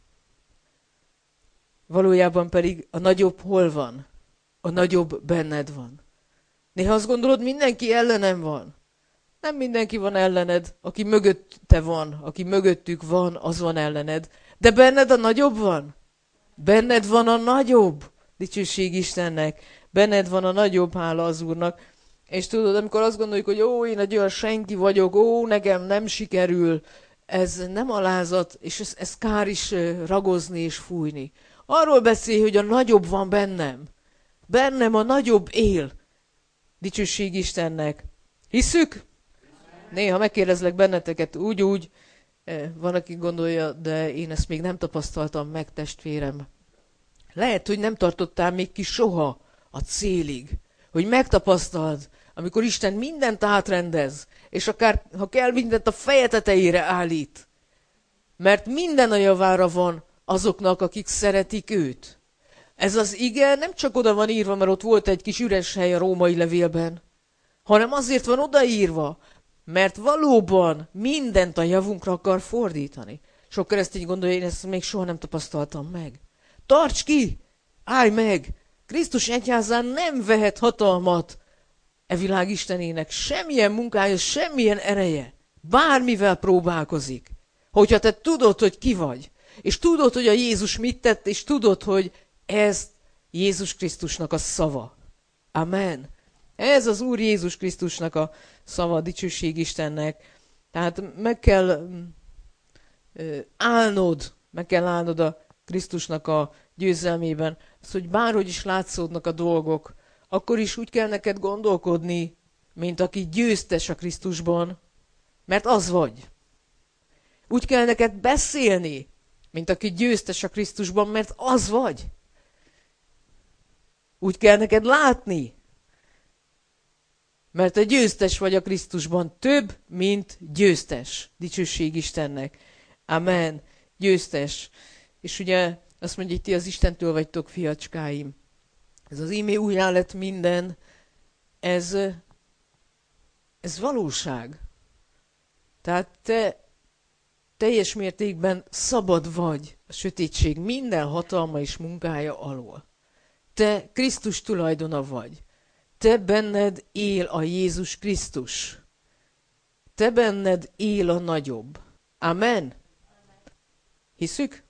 valójában pedig a nagyobb hol van? A nagyobb benned van. Néha azt gondolod, mindenki ellenem van. Nem mindenki van ellened, aki mögötte van, aki mögöttük van, az van ellened. De benned a nagyobb van. Benned van a nagyobb. Dicsőség Istennek. Benned van a nagyobb, hála az Úrnak. És tudod, amikor azt gondoljuk, hogy én egy olyan senki vagyok, nekem nem sikerül, ez nem alázat, és ez kár is ragozni és fújni. Arról beszél, hogy a nagyobb van bennem. Bennem a nagyobb él. Dicsőség Istennek. Hisszük? Néha megkérdezlek benneteket úgy, van, aki gondolja, de én ezt még nem tapasztaltam meg, testvérem. Lehet, hogy nem tartottál még ki soha a célig, hogy megtapasztald, amikor Isten mindent átrendez, és akár, ha kell, mindent a feje tetejére állít. Mert minden a javára van azoknak, akik szeretik őt. Ez az ige nem csak oda van írva, mert ott volt egy kis üres hely a római levélben, hanem azért van odaírva, mert valóban mindent a javunkra akar fordítani. Sok keresztény gondolja, én ezt még soha nem tapasztaltam meg. Tarts ki! Állj meg! Krisztus egyházán nem vehet hatalmat e világ Istenének. Semmilyen munkája, semmilyen ereje. Bármivel próbálkozik. Hogyha te tudod, hogy ki vagy, és tudod, hogy a Jézus mit tett, és tudod, hogy ez Jézus Krisztusnak a szava. Amen. Ez az Úr Jézus Krisztusnak a szava, dicsőség Istennek. Tehát meg kell állnod a Krisztusnak a győzelmében, az, hogy bárhogy is látszódnak a dolgok, akkor is úgy kell neked gondolkodni, mint aki győztes a Krisztusban, mert az vagy. Úgy kell neked beszélni, mint aki győztes a Krisztusban, mert az vagy. Úgy kell neked látni, mert te győztes vagy a Krisztusban, több, mint győztes. Dicsőség Istennek. Amen. Győztes. És ugye azt mondja, hogy ti az Istentől vagytok, fiacskáim. Ez az íme újjá lett minden, ez valóság. Tehát te teljes mértékben szabad vagy a sötétség minden hatalma és munkája alól. Te Krisztus tulajdona vagy. Te benned él a Jézus Krisztus. Te benned él a nagyobb. Amen. Hiszük?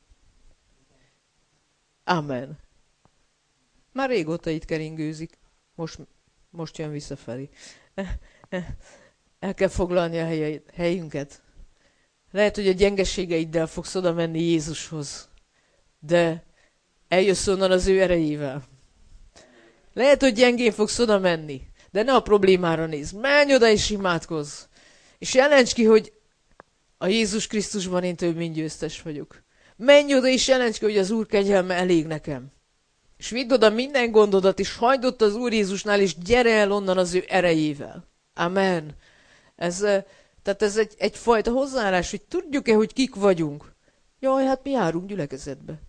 Amen. Már régóta itt keringőzik. Most jön visszafelé. El kell foglalni a helyünket. Lehet, hogy a gyengeségeiddel fogsz oda menni Jézushoz. De eljössz onnan az ő erejével. Lehet, hogy gyengén fogsz oda menni. De ne a problémára nézz. Menj oda és imádkozz. És jelentsd ki, hogy a Jézus Krisztusban én több mint győztes vagyok. Menj oda és jelentsd ki, hogy az Úr kegyelme elég nekem. És vidd oda minden gondodat, és hagyd ott az Úr Jézusnál, és gyere el onnan az ő erejével. Amen. Tehát ez egyfajta hozzáállás, hogy tudjuk-e, hogy kik vagyunk. Jaj, hát mi járunk gyülekezetbe.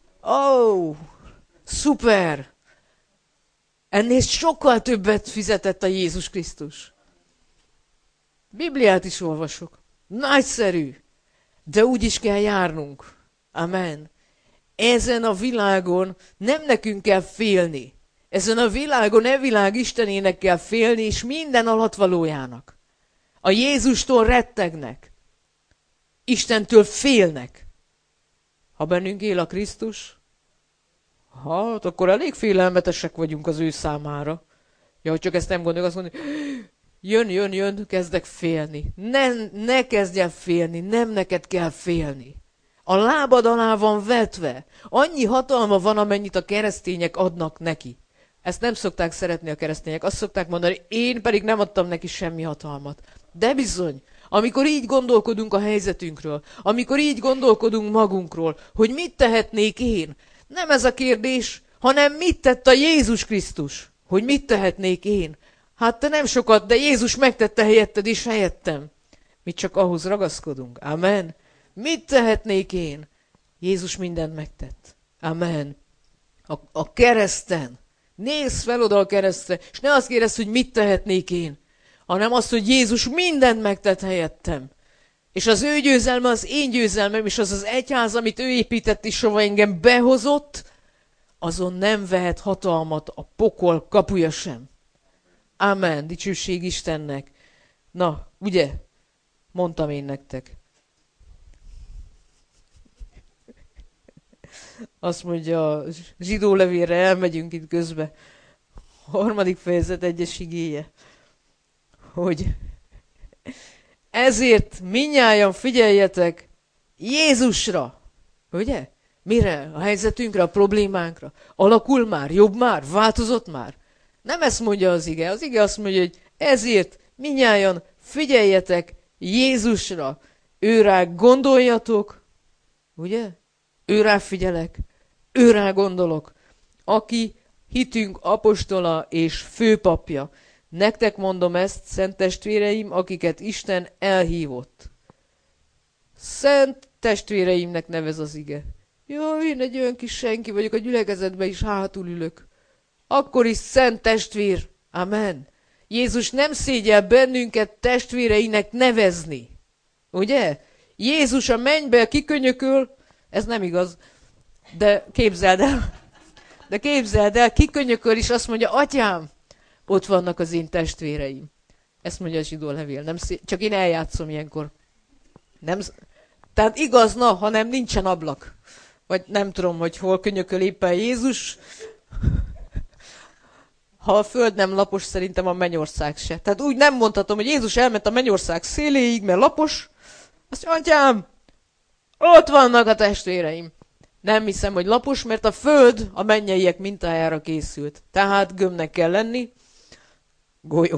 Szuper! Ennél sokkal többet fizetett a Jézus Krisztus. Bibliát is olvasok. Nagyszerű! De úgy is kell járnunk. Amen. Ezen a világon nem nekünk kell félni. Ezen a világon világ Istenének kell félni, és minden alatvalójának. A Jézustól rettegnek. Istentől félnek. Ha bennünk él a Krisztus, hát akkor elég félelmetesek vagyunk az ő számára. Ja, hogy csak ezt nem gondoljuk, azt mondja, jön, kezdek félni. Ne kezdj el félni, nem neked kell félni. A lábad alá van vetve. Annyi hatalma van, amennyit a keresztények adnak neki. Ezt nem szokták szeretni a keresztények. Azt szokták mondani, én pedig nem adtam neki semmi hatalmat. De bizony, amikor így gondolkodunk a helyzetünkről, amikor így gondolkodunk magunkról, hogy mit tehetnék én, nem ez a kérdés, hanem mit tett a Jézus Krisztus, hogy mit tehetnék én. Hát te nem sokat, de Jézus megtette helyetted és helyettem. Mi csak ahhoz ragaszkodunk. Amen. Mit tehetnék én? Jézus mindent megtett. Amen. A kereszten. Nézz fel oda a keresztre, és ne azt kérdezz, hogy mit tehetnék én, hanem azt, hogy Jézus mindent megtett helyettem. És az ő győzelme az én győzelmem, és az az egyház, amit ő épített, és hova engem behozott, azon nem vehet hatalmat a pokol kapuja sem. Amen. Dicsőség Istennek. Na, ugye? Mondtam én nektek. Azt mondja, a zsidó levélre elmegyünk itt közbe. 3. fejezet 1. igéje. Hogy ezért mindnyájan figyeljetek Jézusra. Ugye? Mire? A helyzetünkre, a problémánkra. Alakul már? Jobb már? Változott már? Nem ezt mondja az ige. Az ige azt mondja, hogy ezért mindnyájan figyeljetek Jézusra. Őrá gondoljatok. Ugye? Őrá figyelek. Őrá gondolok. Aki hitünk apostola és főpapja. Nektek mondom ezt, szent testvéreim, akiket Isten elhívott. Szent testvéreimnek nevez az ige. Jaj, én egy olyan kis senki vagyok, a gyülekezetben is hátul ülök. Akkor is szent testvér. Amen. Jézus nem szégyel bennünket testvéreinek nevezni. Ugye? Jézus a mennybe kikönyököl, ez nem igaz, de képzeld el, kikönyököl, és azt mondja, atyám, ott vannak az én testvéreim. Ezt mondja a zsidó levél. Nem csak én eljátszom ilyenkor. Nem, tehát igaz, hanem nincsen ablak. Vagy nem tudom, hogy hol könyököl éppen Jézus. Ha a föld nem lapos, szerintem a mennyország se. Tehát úgy nem mondhatom, hogy Jézus elment a mennyország széléig, mert lapos. Azt mondja, atyám, ott vannak a testvéreim. Nem hiszem, hogy lapos, mert a föld a mennyeiek mintájára készült. Tehát gömbnek kell lenni. Golyó.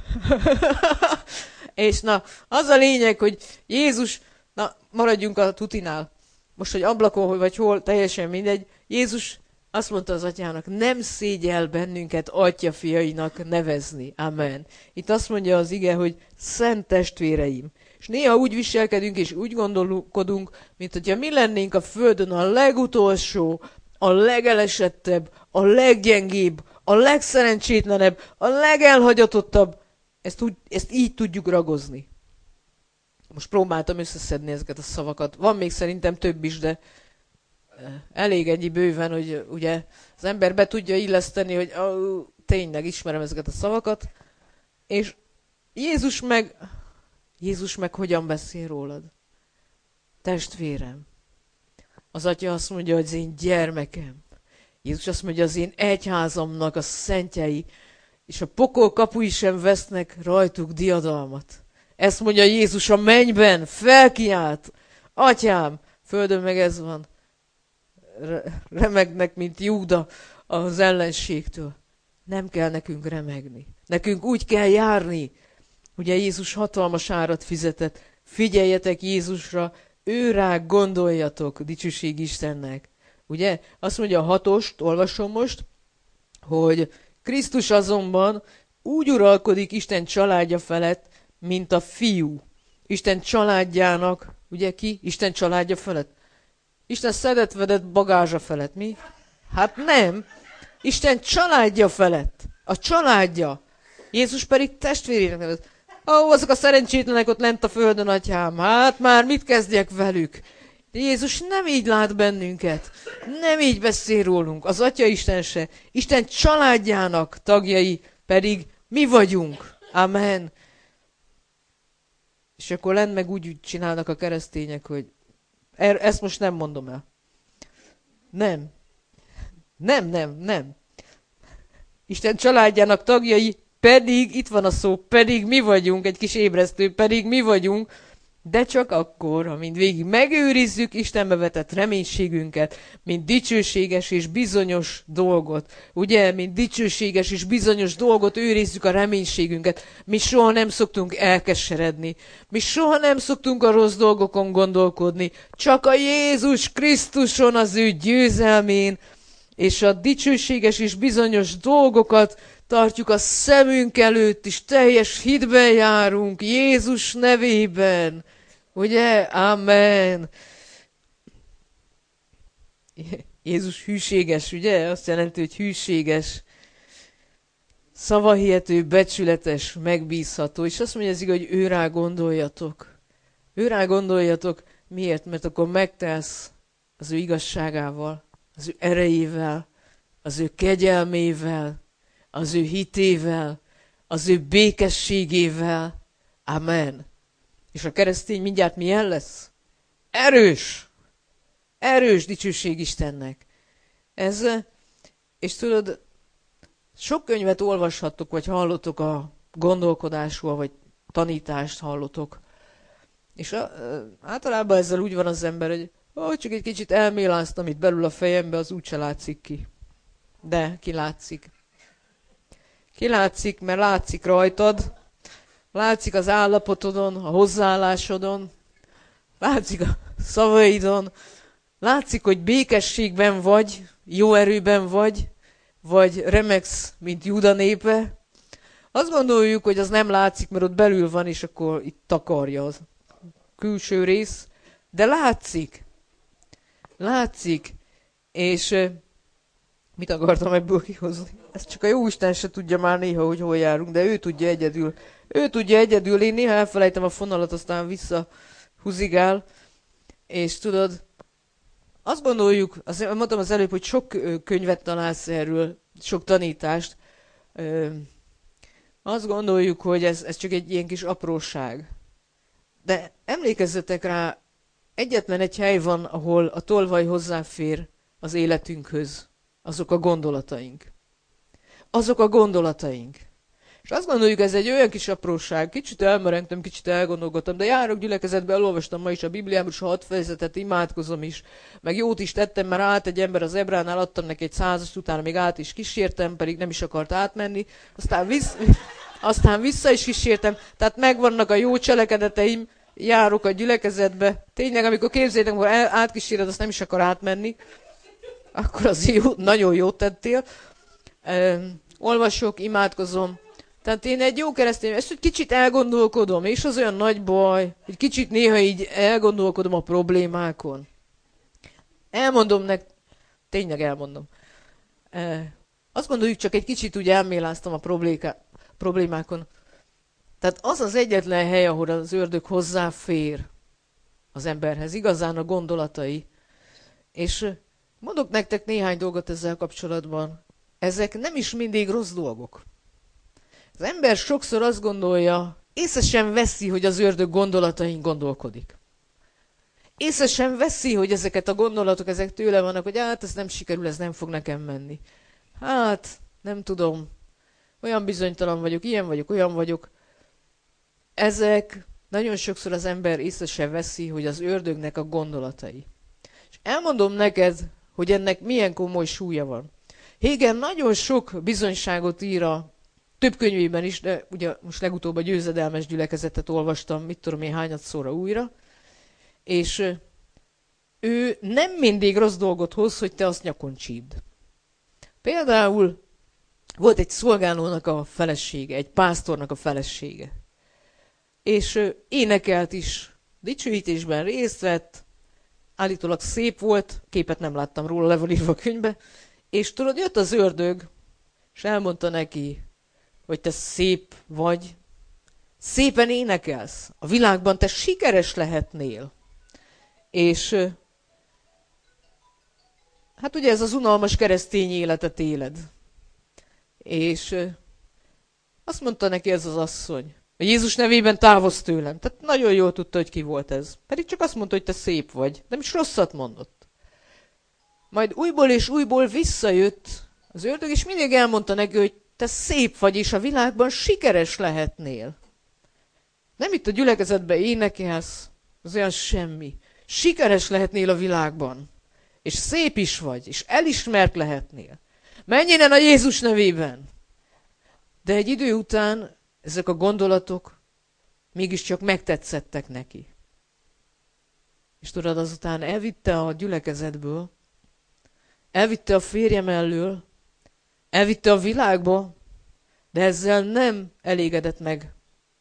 És na, az a lényeg, hogy Jézus, na, maradjunk a tutinál. Most, hogy ablakon vagy hol, teljesen mindegy. Jézus azt mondta az atyának, nem szégyel bennünket atyafiainak nevezni. Amen. Itt azt mondja az ige, hogy szent testvéreim. És néha úgy viselkedünk és úgy gondolkodunk, mint hogyha mi lennénk a földön a legutolsó, a legelesettebb, a leggyengébb, a legszerencsétlenebb, a legelhagyatottabb. Ezt így tudjuk ragozni. Most próbáltam összeszedni ezeket a szavakat. Van még szerintem több is, de elég ennyi bőven, hogy ugye az ember be tudja illeszteni, hogy tényleg ismerem ezeket a szavakat. És Jézus meg hogyan beszél rólad? Testvérem. Az atya azt mondja, hogy az én gyermekem. Jézus azt mondja, az én egyházamnak a szentjei, és a pokol kapui sem vesznek rajtuk diadalmat. Ezt mondja Jézus a mennyben, felkiált. Atyám, földön meg ez van. Remegnek, mint Júda az ellenségtől. Nem kell nekünk remegni. Nekünk úgy kell járni. Ugye Jézus hatalmas árat fizetett. Figyeljetek Jézusra, ő rá gondoljatok, dicsőség Istennek. Ugye? Azt mondja a 6-ost, olvasom most, hogy Krisztus azonban úgy uralkodik Isten családja felett, mint a fiú. Isten családjának, ugye ki? Isten családja felett. Isten szedett-vedett bagázsa felett, mi? Hát nem. Isten családja felett. A családja. Jézus pedig testvérének nevez. Azok a szerencsétlenek ott lent a földön, atyám. Hát már mit kezdjek velük? Jézus nem így lát bennünket. Nem így beszél rólunk. Az Atya Isten se. Isten családjának tagjai pedig mi vagyunk. Amen. És akkor lent meg úgy csinálnak a keresztények, hogy ezt most nem mondom el. Nem. Isten családjának tagjai pedig, itt van a szó, pedig mi vagyunk, egy kis ébresztő, pedig mi vagyunk, de csak akkor, amint végig megőrizzük Istenbe vetett reménységünket, mint dicsőséges és bizonyos dolgot. Ugye, mint dicsőséges és bizonyos dolgot őrizzük a reménységünket. Mi soha nem szoktunk elkeseredni. Mi soha nem szoktunk a rossz dolgokon gondolkodni. Csak a Jézus Krisztuson, az ő győzelmén, és a dicsőséges és bizonyos dolgokat tartjuk a szemünk előtt, és teljes hitben járunk Jézus nevében. Ugye? Amen. Jézus hűséges, ugye? Azt jelenti, hogy hűséges, szavahihető, becsületes, megbízható. És azt mondja az igaz, hogy ő rá gondoljatok. Ő rá gondoljatok. Miért? Mert akkor megtelsz az ő igazságával, az ő erejével, az ő kegyelmével, az ő hitével, az ő békességével. Amen. És a keresztény mindjárt milyen lesz? Erős! Erős, dicsőség Istennek. És tudod, sok könyvet olvashattok, vagy hallottok a gondolkodásról, vagy tanítást hallottok. És általában ezzel úgy van az ember, hogy csak egy kicsit elméláztam itt belül a fejembe, az úgyse látszik ki. De kilátszik. Kilátszik, mert látszik rajtad, látszik az állapotodon, a hozzáállásodon, látszik a szavaidon, látszik, hogy békességben vagy, jó erőben vagy remegsz, mint Júda népe. Azt gondoljuk, hogy az nem látszik, mert ott belül van, és akkor itt takarja az külső rész, de látszik. Látszik, és mit akartam ebből kihozni? Ezt csak a Jóisten se tudja már néha, hogy hol járunk, de ő tudja egyedül. Ő tudja egyedül, én néha elfelejtem a fonalat, aztán visszahúzigál. És tudod, azt gondoljuk, mondtam az előbb, hogy sok könyvet találsz erről, sok tanítást. Azt gondoljuk, hogy ez csak egy ilyen kis apróság. De emlékezzetek rá, egyetlen egy hely van, ahol a tolvaj hozzáfér az életünkhöz. Azok a gondolataink. Azok a gondolataink. És azt gondoljuk, ez egy olyan kis apróság, kicsit elmerengtem, kicsit elgondolkodtam, de járok gyülekezetbe, elolvastam ma is a Bibliából, és a 6 fejezetet imádkozom is, meg jót is tettem, mert állt egy ember az Ebránál, adtam neki egy 100-ast, utána még át is kísértem, pedig nem is akart átmenni, aztán vissza is kísértem, tehát megvannak a jó cselekedeteim, járok a gyülekezetbe. Tényleg, amikor képzeljétek, amikor átkíséred, azt nem is akar átmenni, akkor az jó, nagyon jót tettél. Olvasok, imádkozom. Tehát én egy jó keresztény, ezt egy kicsit elgondolkodom, és az olyan nagy baj, hogy kicsit néha így elgondolkodom a problémákon. Elmondom nektek, tényleg elmondom. Azt gondoljuk, csak egy kicsit úgy elméláztam a problémákon. Tehát az az egyetlen hely, ahol az ördög hozzáfér az emberhez, igazán a gondolatai. És mondok nektek néhány dolgot ezzel kapcsolatban. Ezek nem is mindig rossz dolgok. Az ember sokszor azt gondolja, észre sem veszi, hogy az ördög gondolatain gondolkodik. Észre sem veszi, hogy ezeket a gondolatok, ezek tőle vannak, hogy hát ez nem sikerül, ez nem fog nekem menni. Hát, nem tudom, olyan bizonytalan vagyok, ilyen vagyok, olyan vagyok. Ezek nagyon sokszor az ember észre sem veszi, hogy az ördögnek a gondolatai. És elmondom neked, hogy ennek milyen komoly súlya van. Hegel nagyon sok bizonyságot ír a több könyvében is, de ugye most legutóbb a győzedelmes gyülekezetet olvastam, mit tudom én hányadszorra újra, és ő nem mindig rossz dolgot hoz, hogy te azt nyakon csípd. Például volt egy szolgálónak a felesége, egy pásztornak a felesége, és énekelt is, dicsőítésben részt vett, állítólag szép volt, képet nem láttam róla, le van írva a könyvbe, és tudod, jött az ördög, és elmondta neki, hogy te szép vagy, szépen énekelsz, a világban te sikeres lehetnél. És hát ugye ez az unalmas keresztény életet éled. És azt mondta neki ez az asszony, a Jézus nevében távozz tőlem. Tehát nagyon jól tudta, hogy ki volt ez. Pedig csak azt mondta, hogy te szép vagy. Nem is rosszat mondott. Majd újból és újból visszajött az ördög, és mindig elmondta neki, hogy te szép vagy, és a világban sikeres lehetnél. Nem itt a gyülekezetben énekelsz, az olyan semmi. Sikeres lehetnél a világban. És szép is vagy, és elismert lehetnél. Menj innen a Jézus nevében! De egy idő után ezek a gondolatok mégiscsak megtetszettek neki. És tudod, azután elvitte a gyülekezetből, elvitte a férje mellől, elvitte a világba, de ezzel nem elégedett meg.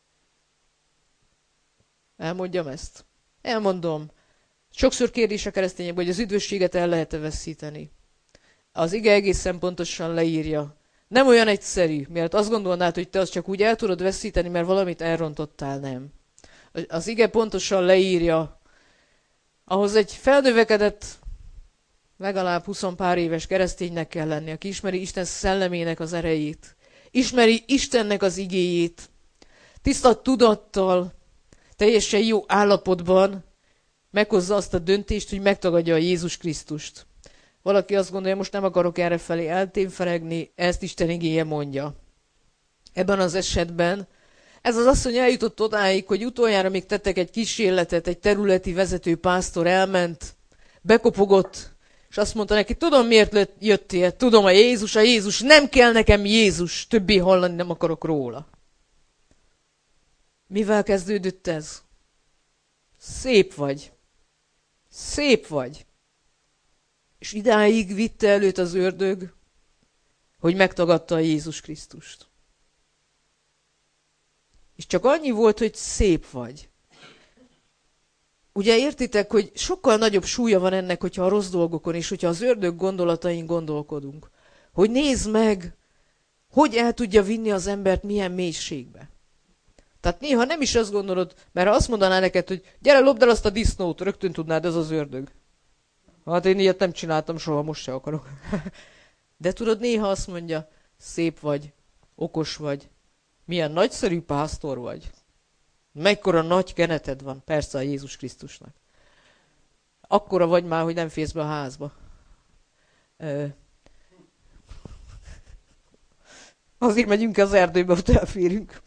Elmondjam ezt? Elmondom. Sokszor kérdés a keresztényekben, hogy az üdvösséget el lehet-e veszíteni. Az ige egészen pontosan leírja. Nem olyan egyszerű, mert azt gondolnád, hogy te azt csak úgy el tudod veszíteni, mert valamit elrontottál, nem. Az ige pontosan leírja. Ahhoz egy felnövekedett, legalább 20 pár éves kereszténynek kell lenni, aki ismeri Isten szellemének az erejét, ismeri Istennek az igéjét, tiszta tudattal, teljesen jó állapotban meghozza azt a döntést, hogy megtagadja a Jézus Krisztust. Valaki azt gondolja, most nem akarok errefelé eltémferegni, ezt Isten igéje mondja. Ebben az esetben ez az asszony eljutott odáig, hogy utoljára még tettek egy kísérletet, egy területi vezető pásztor elment, bekopogott, és azt mondta neki, tudom miért jöttél, tudom a Jézus, nem kell nekem Jézus, többé hallani nem akarok róla. Mivel kezdődött ez? Szép vagy. Szép vagy. És idáig vitte előtt az ördög, hogy megtagadta a Jézus Krisztust. És csak annyi volt, hogy szép vagy. Ugye értitek, hogy sokkal nagyobb súlya van ennek, hogyha a rossz dolgokon, és hogyha az ördög gondolatain gondolkodunk. Hogy nézd meg, hogy el tudja vinni az embert milyen mélységbe. Tehát néha nem is azt gondolod, mert ha azt mondaná neked, hogy gyere, lopd el azt a disznót, rögtön tudnád, ez az ördög. Hát én ilyet nem csináltam soha, most se akarok. De tudod, néha azt mondja, szép vagy, okos vagy, milyen nagyszerű pásztor vagy. Mekkora nagy keneted van, persze a Jézus Krisztusnak. Akkora vagy már, hogy nem férsz be a házba. Azért megyünk az erdőbe, ott elférünk.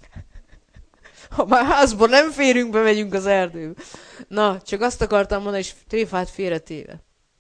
Ha már házban nem férünk be, megyünk az erdőbe. Na, csak azt akartam mondani, és tréfát félretéve.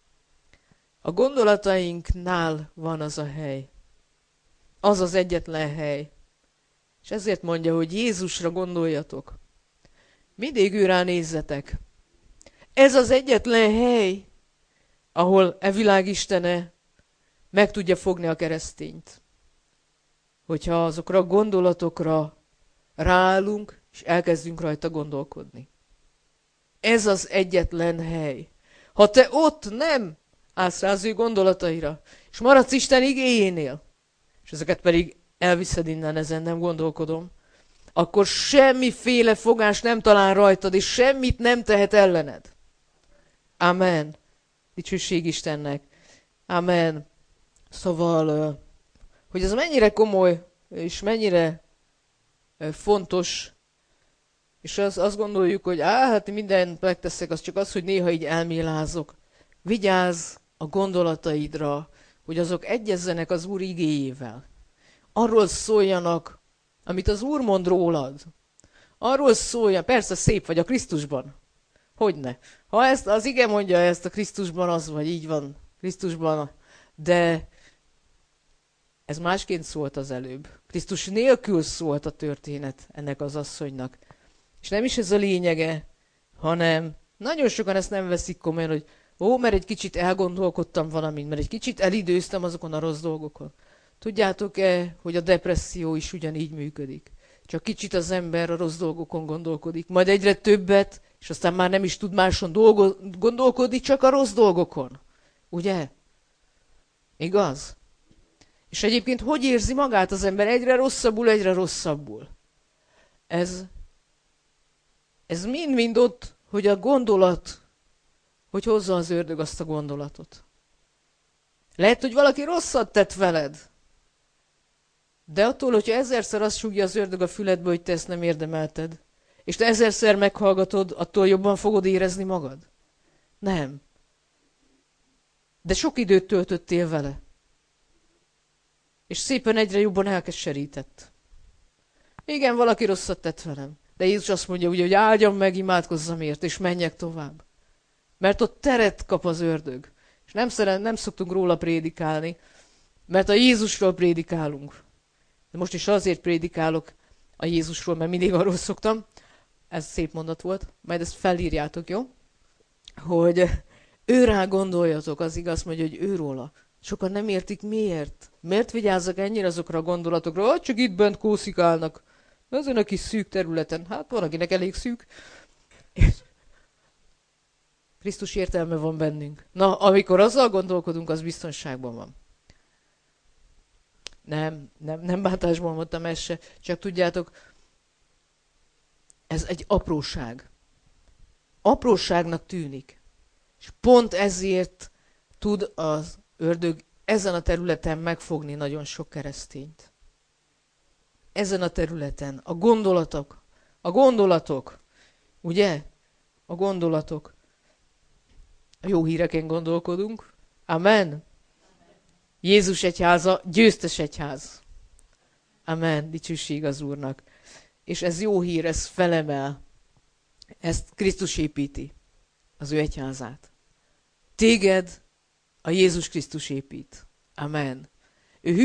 A gondolatainknál van az a hely. Az az egyetlen hely. És ezért mondja, hogy Jézusra gondoljatok. Mindig ő rá nézzetek. Ez az egyetlen hely, ahol e világ istene meg tudja fogni a keresztényt. Hogyha azokra a gondolatokra ráállunk, és elkezdünk rajta gondolkodni. Ez az egyetlen hely. Ha te ott nem állsz rá az ő gondolataira, és maradsz Isten igéjénél, és ezeket pedig elviszed innen, ezen nem gondolkodom, akkor semmiféle fogás nem talál rajtad, és semmit nem tehet ellened. Amen. Dicsőség Istennek. Amen. Szóval, hogy ez mennyire komoly, és mennyire fontos, és azt gondoljuk, hogy hát mindent megteszek, az csak az, hogy néha így elmélázok. Vigyázz a gondolataidra, hogy azok egyezzenek az Úr igéjével. Arról szóljanak, amit az Úr mond rólad. Arról szólja, persze szép vagy a Krisztusban. Hogyne? Ha ezt az ige mondja, ezt a Krisztusban az vagy, így van, Krisztusban, de ez másként szólt az előbb. Krisztus nélkül szólt a történet ennek az asszonynak. És nem is ez a lényege, hanem nagyon sokan ezt nem veszik komolyan, hogy mert egy kicsit elgondolkodtam valamin, mert egy kicsit elidőztem azokon a rossz dolgokon. Tudjátok-e, hogy a depresszió is ugyanígy működik? Csak kicsit az ember a rossz dolgokon gondolkodik, majd egyre többet, és aztán már nem is tud máson gondolkodni, csak a rossz dolgokon. Ugye? Igaz? És egyébként hogy érzi magát az ember? Egyre rosszabbul. Ez mind-mind ott, hogy a gondolat, hogy hozza az ördög azt a gondolatot. Lehet, hogy valaki rosszat tett veled, de attól, hogyha ezerszer azt súgja az ördög a füledbe, hogy te ezt nem érdemelted, és te ezerszer meghallgatod, attól jobban fogod érezni magad? Nem. De sok időt töltöttél vele. És szépen egyre jobban elkeserített. Igen, valaki rosszat tett velem. De Jézus azt mondja, ugye, hogy áldjam meg, imádkozzam ért, és menjek tovább. Mert ott teret kap az ördög. És nem szoktunk róla prédikálni, mert a Jézusról prédikálunk. De most is azért prédikálok a Jézusról, mert mindig arról szoktam. Ez szép mondat volt, majd ezt felírjátok, jó? Hogy ő rá gondoljatok, az igaz mondja, hogy ő róla. Sokan nem értik miért. Miért vigyázzak ennyire azokra a gondolatokra? Hogy csak itt bent kószikálnak. Ezen a kis szűk területen. Hát van, akinek elég szűk. Krisztus értelme van bennünk. Na, amikor azzal gondolkodunk, az biztonságban van. Nem bántásban mondtam ezt se. Csak tudjátok, ez egy apróság. Apróságnak tűnik. És pont ezért tud az ördög ezen a területen megfogni nagyon sok keresztényt. Ezen a területen. A gondolatok. Ugye? A gondolatok. A jó híreken gondolkodunk. Amen. Jézus egyháza győztes egyház. Amen. Dicsőség az Úrnak. És ez jó hír, ez felemel. Ezt Krisztus építi. Az ő egyházát. Téged a Jézus Krisztus épít. Amen. Ő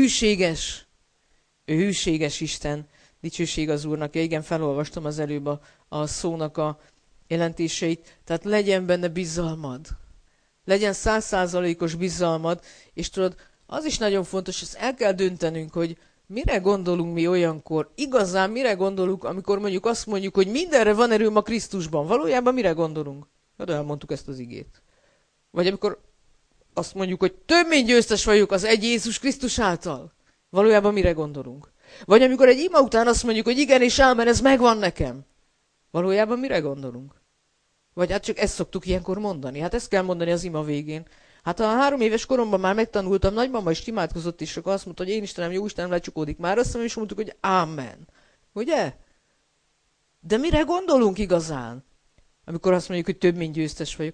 hűséges Isten. Dicsőség az Úrnak. Ja, igen, felolvastam az előbb a szónak a jelentéseit. Tehát legyen benne bizalmad. Legyen 100%-os bizalmad, és tudod, az is nagyon fontos, ezt el kell döntenünk, hogy mire gondolunk mi olyankor, igazán mire gondolunk, amikor mondjuk azt mondjuk, hogy mindenre van erőm a Krisztusban. Valójában mire gondolunk? Hát elmondtuk ezt az igét. Vagy amikor azt mondjuk, hogy több mint győztes vagyok az egy Jézus Krisztus által. Valójában mire gondolunk? Vagy amikor egy ima után azt mondjuk, hogy igen és ámen, ez megvan nekem. Valójában mire gondolunk? Vagy hát csak ezt szoktuk ilyenkor mondani. Hát ezt kell mondani az ima végén. Hát a 3 éves koromban már megtanultam, nagymama is imádkozott, és akkor azt mondta, hogy én Istenem, jó Istenem, lecsukódik már. Azt mondom, és mondtuk, hogy ámen. Ugye? De mire gondolunk igazán? Amikor azt mondjuk, hogy több mint győztes vagyok.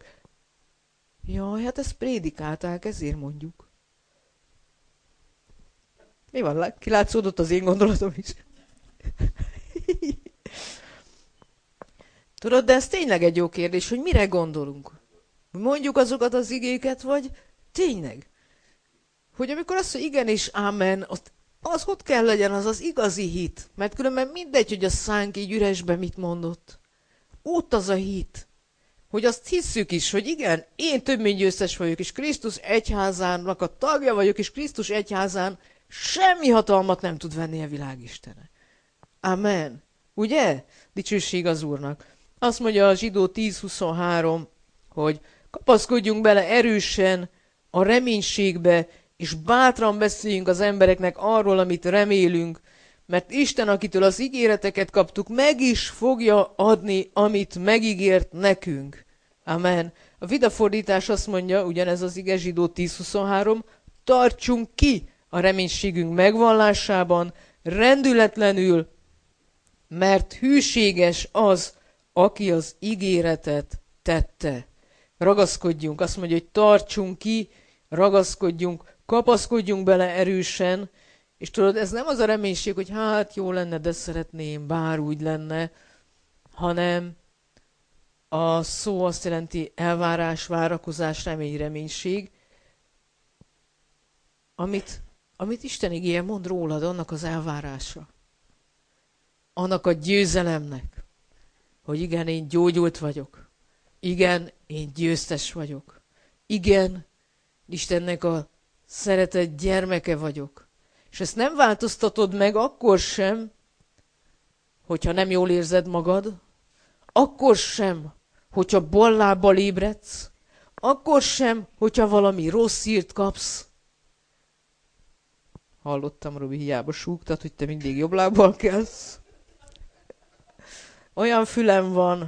Jaj, hát ezt prédikálták, ezért mondjuk. Mi van? Kilátszódott az én gondolatom is. Tudod, de ez tényleg egy jó kérdés, hogy mire gondolunk. Mondjuk azokat az igéket, vagy tényleg? Hogy amikor azt mondja igen és ámen, az ott kell legyen, az az igazi hit. Mert különben mindegy, hogy a szánk így üresbe mit mondott. Ott az a hit. Hogy azt hisszük is, hogy igen, én több mint győztes vagyok, és Krisztus egyházának a tagja vagyok, és Krisztus egyházán semmi hatalmat nem tud venni a világ Istene. Amen. Ugye? Dicsőség az Úrnak. Azt mondja a Zsidó 10:23, hogy kapaszkodjunk bele erősen a reménységbe, és bátran beszéljünk az embereknek arról, amit remélünk, mert Isten, akitől az ígéreteket kaptuk, meg is fogja adni, amit megígért nekünk. Amen. A vidafordítás azt mondja, ugyanez az ige, Zsidó 10:23, tartsunk ki a reménységünk megvallásában, rendületlenül, mert hűséges az, aki az ígéretet tette. Ragaszkodjunk, azt mondja, hogy tartsunk ki, ragaszkodjunk, kapaszkodjunk bele erősen, és tudod, ez nem az a reménység, hogy hát jó lenne, de szeretném, bár úgy lenne, hanem a szó azt jelenti elvárás, várakozás, remény, reménység, amit Isten igéje mond rólad, annak az elvárása. Annak a győzelemnek, hogy igen, én gyógyult vagyok. Igen, én győztes vagyok. Igen, Istennek a szeretett gyermeke vagyok. És ezt nem változtatod meg akkor sem, hogyha nem jól érzed magad, akkor sem, hogyha bal lábbal ébredsz, akkor sem, hogyha valami rossz hírt kapsz. Hallottam, Robi, hiába súgtad, hogy te mindig jobb lábbal kelsz. Olyan fülem van.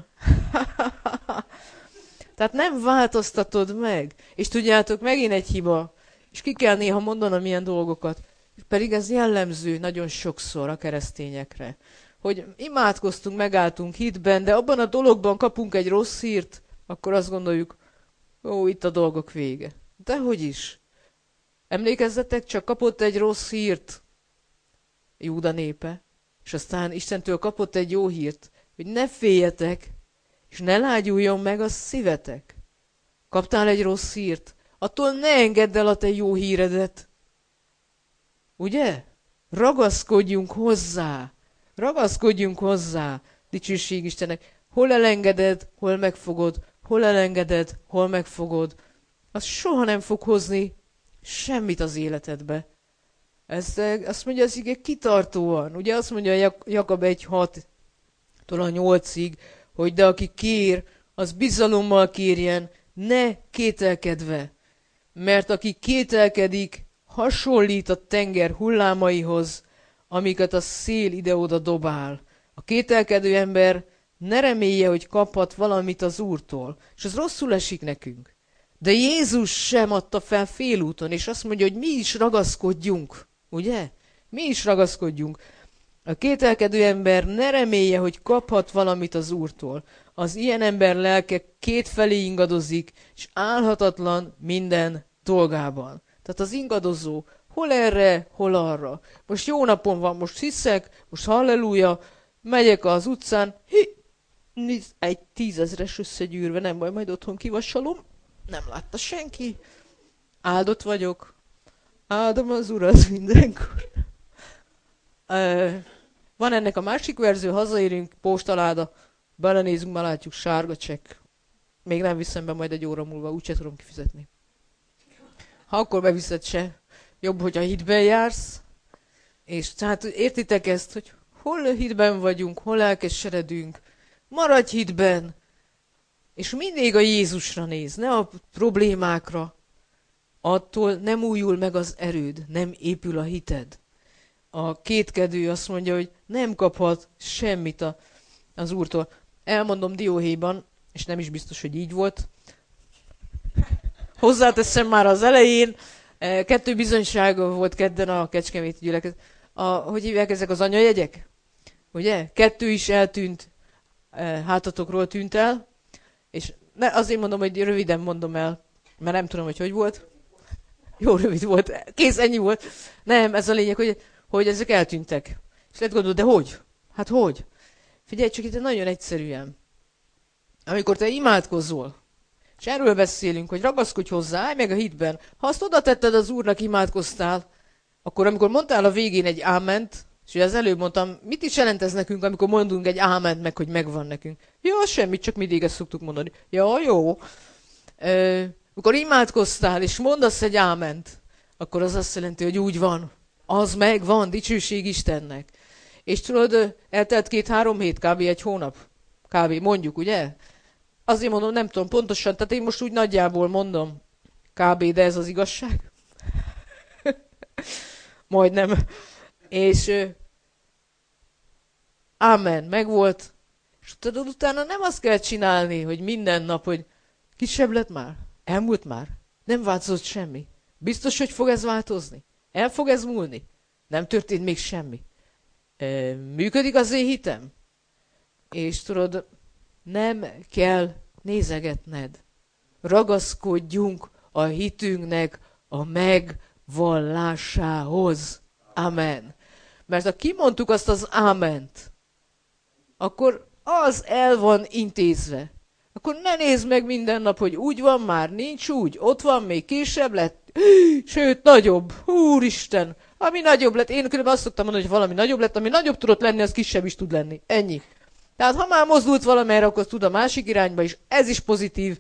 Tehát nem változtatod meg. És tudjátok, megint egy hiba. És ki kell néha mondanom ilyen dolgokat. Pedig ez jellemző nagyon sokszor a keresztényekre. Hogy imádkoztunk, megálltunk hitben, de abban a dologban kapunk egy rossz hírt, akkor azt gondoljuk, ó, itt a dolgok vége. Dehogy is. Emlékezzetek, csak kapott egy rossz hírt Júda népe, és aztán Istentől kapott egy jó hírt, hogy ne féljetek, és ne lágyuljon meg a szívetek. Kaptál egy rossz hírt, attól ne engedd el a te jó híredet. Ugye? Ragaszkodjunk hozzá. Ragaszkodjunk hozzá. Dicsőség Istennek. Hol elengeded, hol megfogod, hol elengeded, hol megfogod. Az soha nem fog hozni semmit az életedbe. Azt mondja az ige kitartóan. Ugye azt mondja Jakab 1:6-tól a 8-ig, hogy de aki kér, az bizalommal kérjen, ne kételkedve. Mert aki kételkedik, hasonlít a tenger hullámaihoz, amiket a szél ide-oda dobál. A kételkedő ember ne remélje, hogy kaphat valamit az Úrtól. És ez rosszul esik nekünk. De Jézus sem adta fel félúton, és azt mondja, hogy mi is ragaszkodjunk. Ugye? Mi is ragaszkodjunk. A kételkedő ember ne remélje, hogy kaphat valamit az Úrtól. Az ilyen ember lelke kétfelé ingadozik, és állhatatlan minden dolgában. Tehát az ingadozó hol erre, hol arra. Most jó napon van, most hiszek, most halleluja, megyek az utcán, egy 10 000-es összegyűrve, nem baj, majd otthon kivasalom, nem látta senki, áldott vagyok, áldom az Urat mindenkor. Van ennek a másik verzió, hazaérünk, postaláda, belenézünk, már látjuk, sárga csekk. Még nem viszem be, majd egy óra múlva, úgyse tudom kifizetni. Ha akkor beviszed se, jobb, hogyha hitben jársz. És tehát értitek ezt, hogy hol hitben vagyunk, hol elkeseredünk. Maradj hitben, és mindig a Jézusra néz, ne a problémákra. Attól nem újul meg az erőd, nem épül a hited. A kétkedő azt mondja, hogy nem kaphat semmit az Úrtól. Elmondom Dióhéjban, és nem is biztos, hogy így volt. Hozzáteszem már az elején, 2 bizonysága volt kedden a kecskeméti gyülekezet. Hogy hívják ezek az anyajegyek? Ugye? 2 is eltűnt, hátatokról tűnt el, és azért mondom, hogy röviden mondom el, mert nem tudom, hogy volt. Jó rövid volt. Kész, ennyi volt. Nem, ez a lényeg, hogy ezek eltűntek. És lehet gondolni, de hogy? Hát hogy? Figyelj csak itt nagyon egyszerűen. Amikor te imádkozol, és erről beszélünk, hogy ragaszkodj hozzá, állj meg a hitben. Ha azt oda tetted az Úrnak, imádkoztál, akkor amikor mondtál a végén egy áment, és ugye az előbb mondtam, mit is jelent ez nekünk, amikor mondunk egy áment, meg hogy megvan nekünk? Jó, semmit, csak mindig ezt szoktuk mondani. Ja, jó. Amikor imádkoztál, és mondasz egy áment, akkor az azt jelenti, hogy úgy van. Az megvan, dicsőség Istennek. És tudod, eltelt 2-3 hét, kb. egy hónap. Kb. Mondjuk, ugye? Azért mondom, nem tudom pontosan, tehát én most úgy nagyjából mondom, kb. De ez az igazság. Majdnem. És ámen, megvolt. És tudod, utána nem azt kell csinálni, hogy minden nap, hogy kisebb lett már, elmúlt már, nem változott semmi. Biztos, hogy fog ez változni? El fog ez múlni? Nem történt még semmi. Működik az én hitem? És tudod, nem kell nézegetned. Ragaszkodjunk a hitünknek a megvallásához. Amen. Mert ha kimondtuk azt az áment, akkor az el van intézve. Akkor ne nézd meg minden nap, hogy úgy van már, nincs úgy, ott van, még később lett, sőt, nagyobb. Úristen, ami nagyobb lett. Én különben azt szoktam mondani, hogy valami nagyobb lett, ami nagyobb tudott lenni, az kisebb is tud lenni. Ennyi. Tehát ha már mozdult valamerre, akkor tud a másik irányba is. Ez is pozitív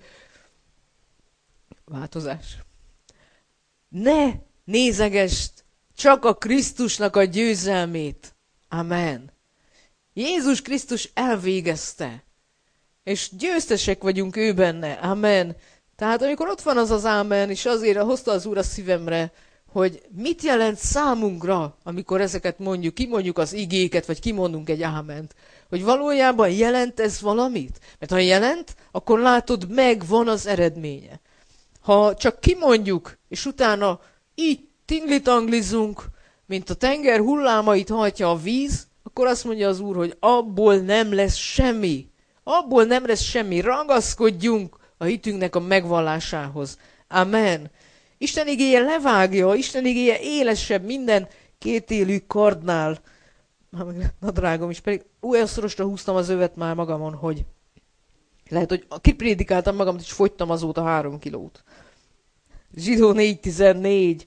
változás. Ne nézegesd csak a Krisztusnak a győzelmét. Amen. Jézus Krisztus elvégezte. És győztesek vagyunk ő benne. Amen. Tehát amikor ott van az az ámen, és azért hozta az Úr a szívemre, hogy mit jelent számunkra, amikor ezeket mondjuk, kimondjuk az igéket, vagy kimondunk egy áment. Hogy valójában jelent ez valamit? Mert ha jelent, akkor látod, megvan az eredménye. Ha csak kimondjuk, és utána így tinglitanglizunk, mint a tenger hullámait hajtja a víz, akkor azt mondja az Úr, hogy abból nem lesz semmi. Abból nem lesz semmi. Ragaszkodjunk a hitünknek a megvallásához. Amen. Isten igéje levágja, Isten igéje élesebb minden kétélű kardnál. Na drágom, és pedig olyan szorosra húztam az övet már magamon, hogy lehet, hogy kiprédikáltam magamat, és fogytam azóta 3 kilót. Zsidó 4.14.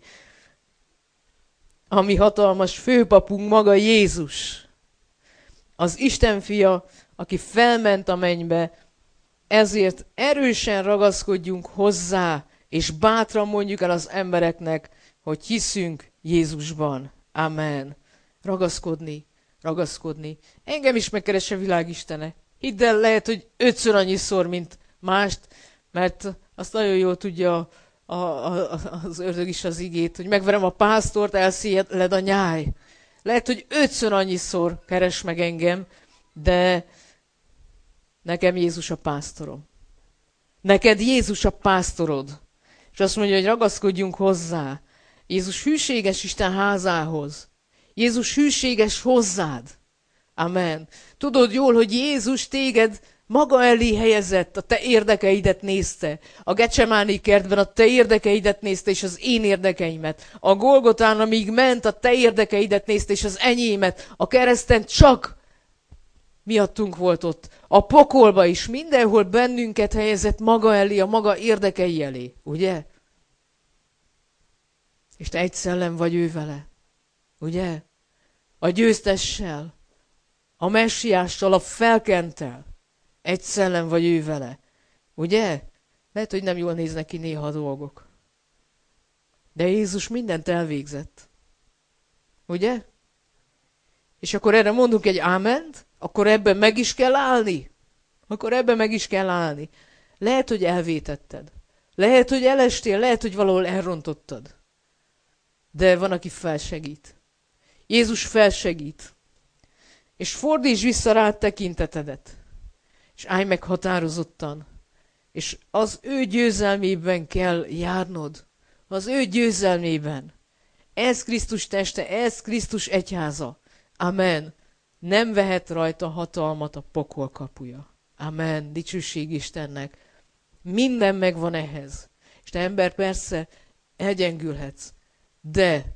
Ami hatalmas főpapunk maga Jézus. Az Isten fia, aki felment a mennybe, ezért erősen ragaszkodjunk hozzá, és bátran mondjuk el az embereknek, hogy hiszünk Jézusban. Amen. Ragaszkodni. Engem is megkeres a világ Istene. Hidd el, lehet, hogy 5-ször annyiszor, mint mást, mert azt nagyon jól tudja az ördög is az igét, hogy megverem a pásztort, elszélled a nyáj. Lehet, hogy 5-ször annyiszor keres meg engem, de nekem Jézus a pásztorom. Neked Jézus a pásztorod. És azt mondja, hogy ragaszkodjunk hozzá. Jézus hűséges Isten házához. Jézus hűséges hozzád. Amen. Tudod jól, hogy Jézus téged maga elé helyezett, a te érdekeidet nézte. A Gecsemáni kertben a te érdekeidet nézte, és az én érdekeimet. A Golgotán, amíg ment, a te érdekeidet nézte, és az enyémet. A kereszten csak miattunk volt ott. A pokolba is, mindenhol bennünket helyezett maga elé, a maga érdekei elé. Ugye? És te egy szellem vagy ő vele. Ugye? A győztessel, a messiással, a felkenttel. Egy szellem vagy ő vele. Ugye? Lehet, hogy nem jól néznek ki néha a dolgok. De Jézus mindent elvégzett. Ugye? És akkor erre mondunk egy áment, akkor ebben meg is kell állni. Lehet, hogy elvétetted. Lehet, hogy elestél, lehet, hogy valahol elrontottad. De van, aki felsegít. Jézus felsegít. És fordíts vissza rád tekintetedet. És állj meg határozottan. És az ő győzelmében kell járnod. Az ő győzelmében. Ez Krisztus teste, ez Krisztus egyháza. Amen. Nem vehet rajta hatalmat a pokol kapuja. Amen. Dicsőség Istennek. Minden megvan ehhez. És te ember persze elgyengülhetsz, de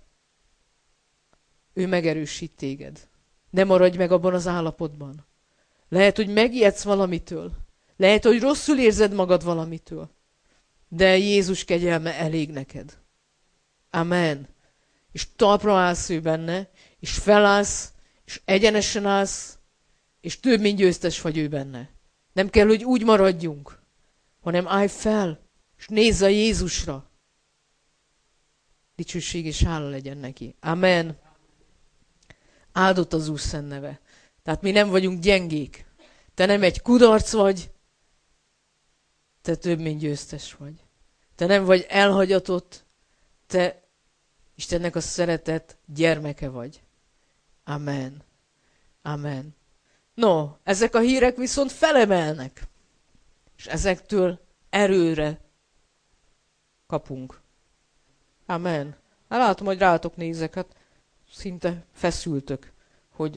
ő megerősít téged. Ne maradj meg abban az állapotban. Lehet, hogy megijedsz valamitől. Lehet, hogy rosszul érzed magad valamitől. De Jézus kegyelme elég neked. Amen. És talpra állsz ő benne, és felállsz, és egyenesen állsz, és több mint győztes vagy ő benne. Nem kell, hogy úgy maradjunk, hanem állj fel, és nézz a Jézusra. Dicsőség és hála legyen neki. Amen. Áldott az Úr szent neve. Tehát mi nem vagyunk gyengék. Te nem egy kudarc vagy, te több mint győztes vagy. Te nem vagy elhagyatott, te Istennek a szeretett gyermeke vagy. Amen. Amen. No, ezek a hírek viszont felemelnek. És ezektől erőre kapunk. Amen. Hát látom, hogy rátok nézek, hát szinte feszültök, hogy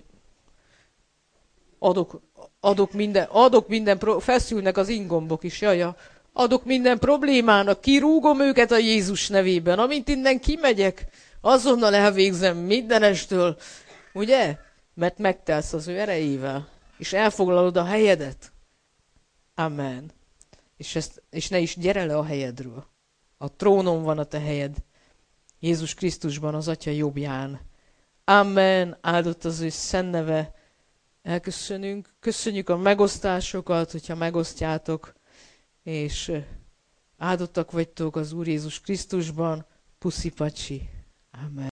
adok minden feszülnek az ingombok is, jaja. Adok minden problémának, kirúgom őket a Jézus nevében. Amint innen kimegyek, azonnal elvégzem mindenestől, ugye? Mert megtelsz az ő erejével, és elfoglalod a helyedet. Amen. És ne is gyere le a helyedről. A trónon van a te helyed. Jézus Krisztusban, az Atya jobbján. Amen. Áldott az ő szent neve. Elköszönünk. Köszönjük a megosztásokat, hogyha megosztjátok, és áldottak vagytok az Úr Jézus Krisztusban. Puszi pacsi. Amen.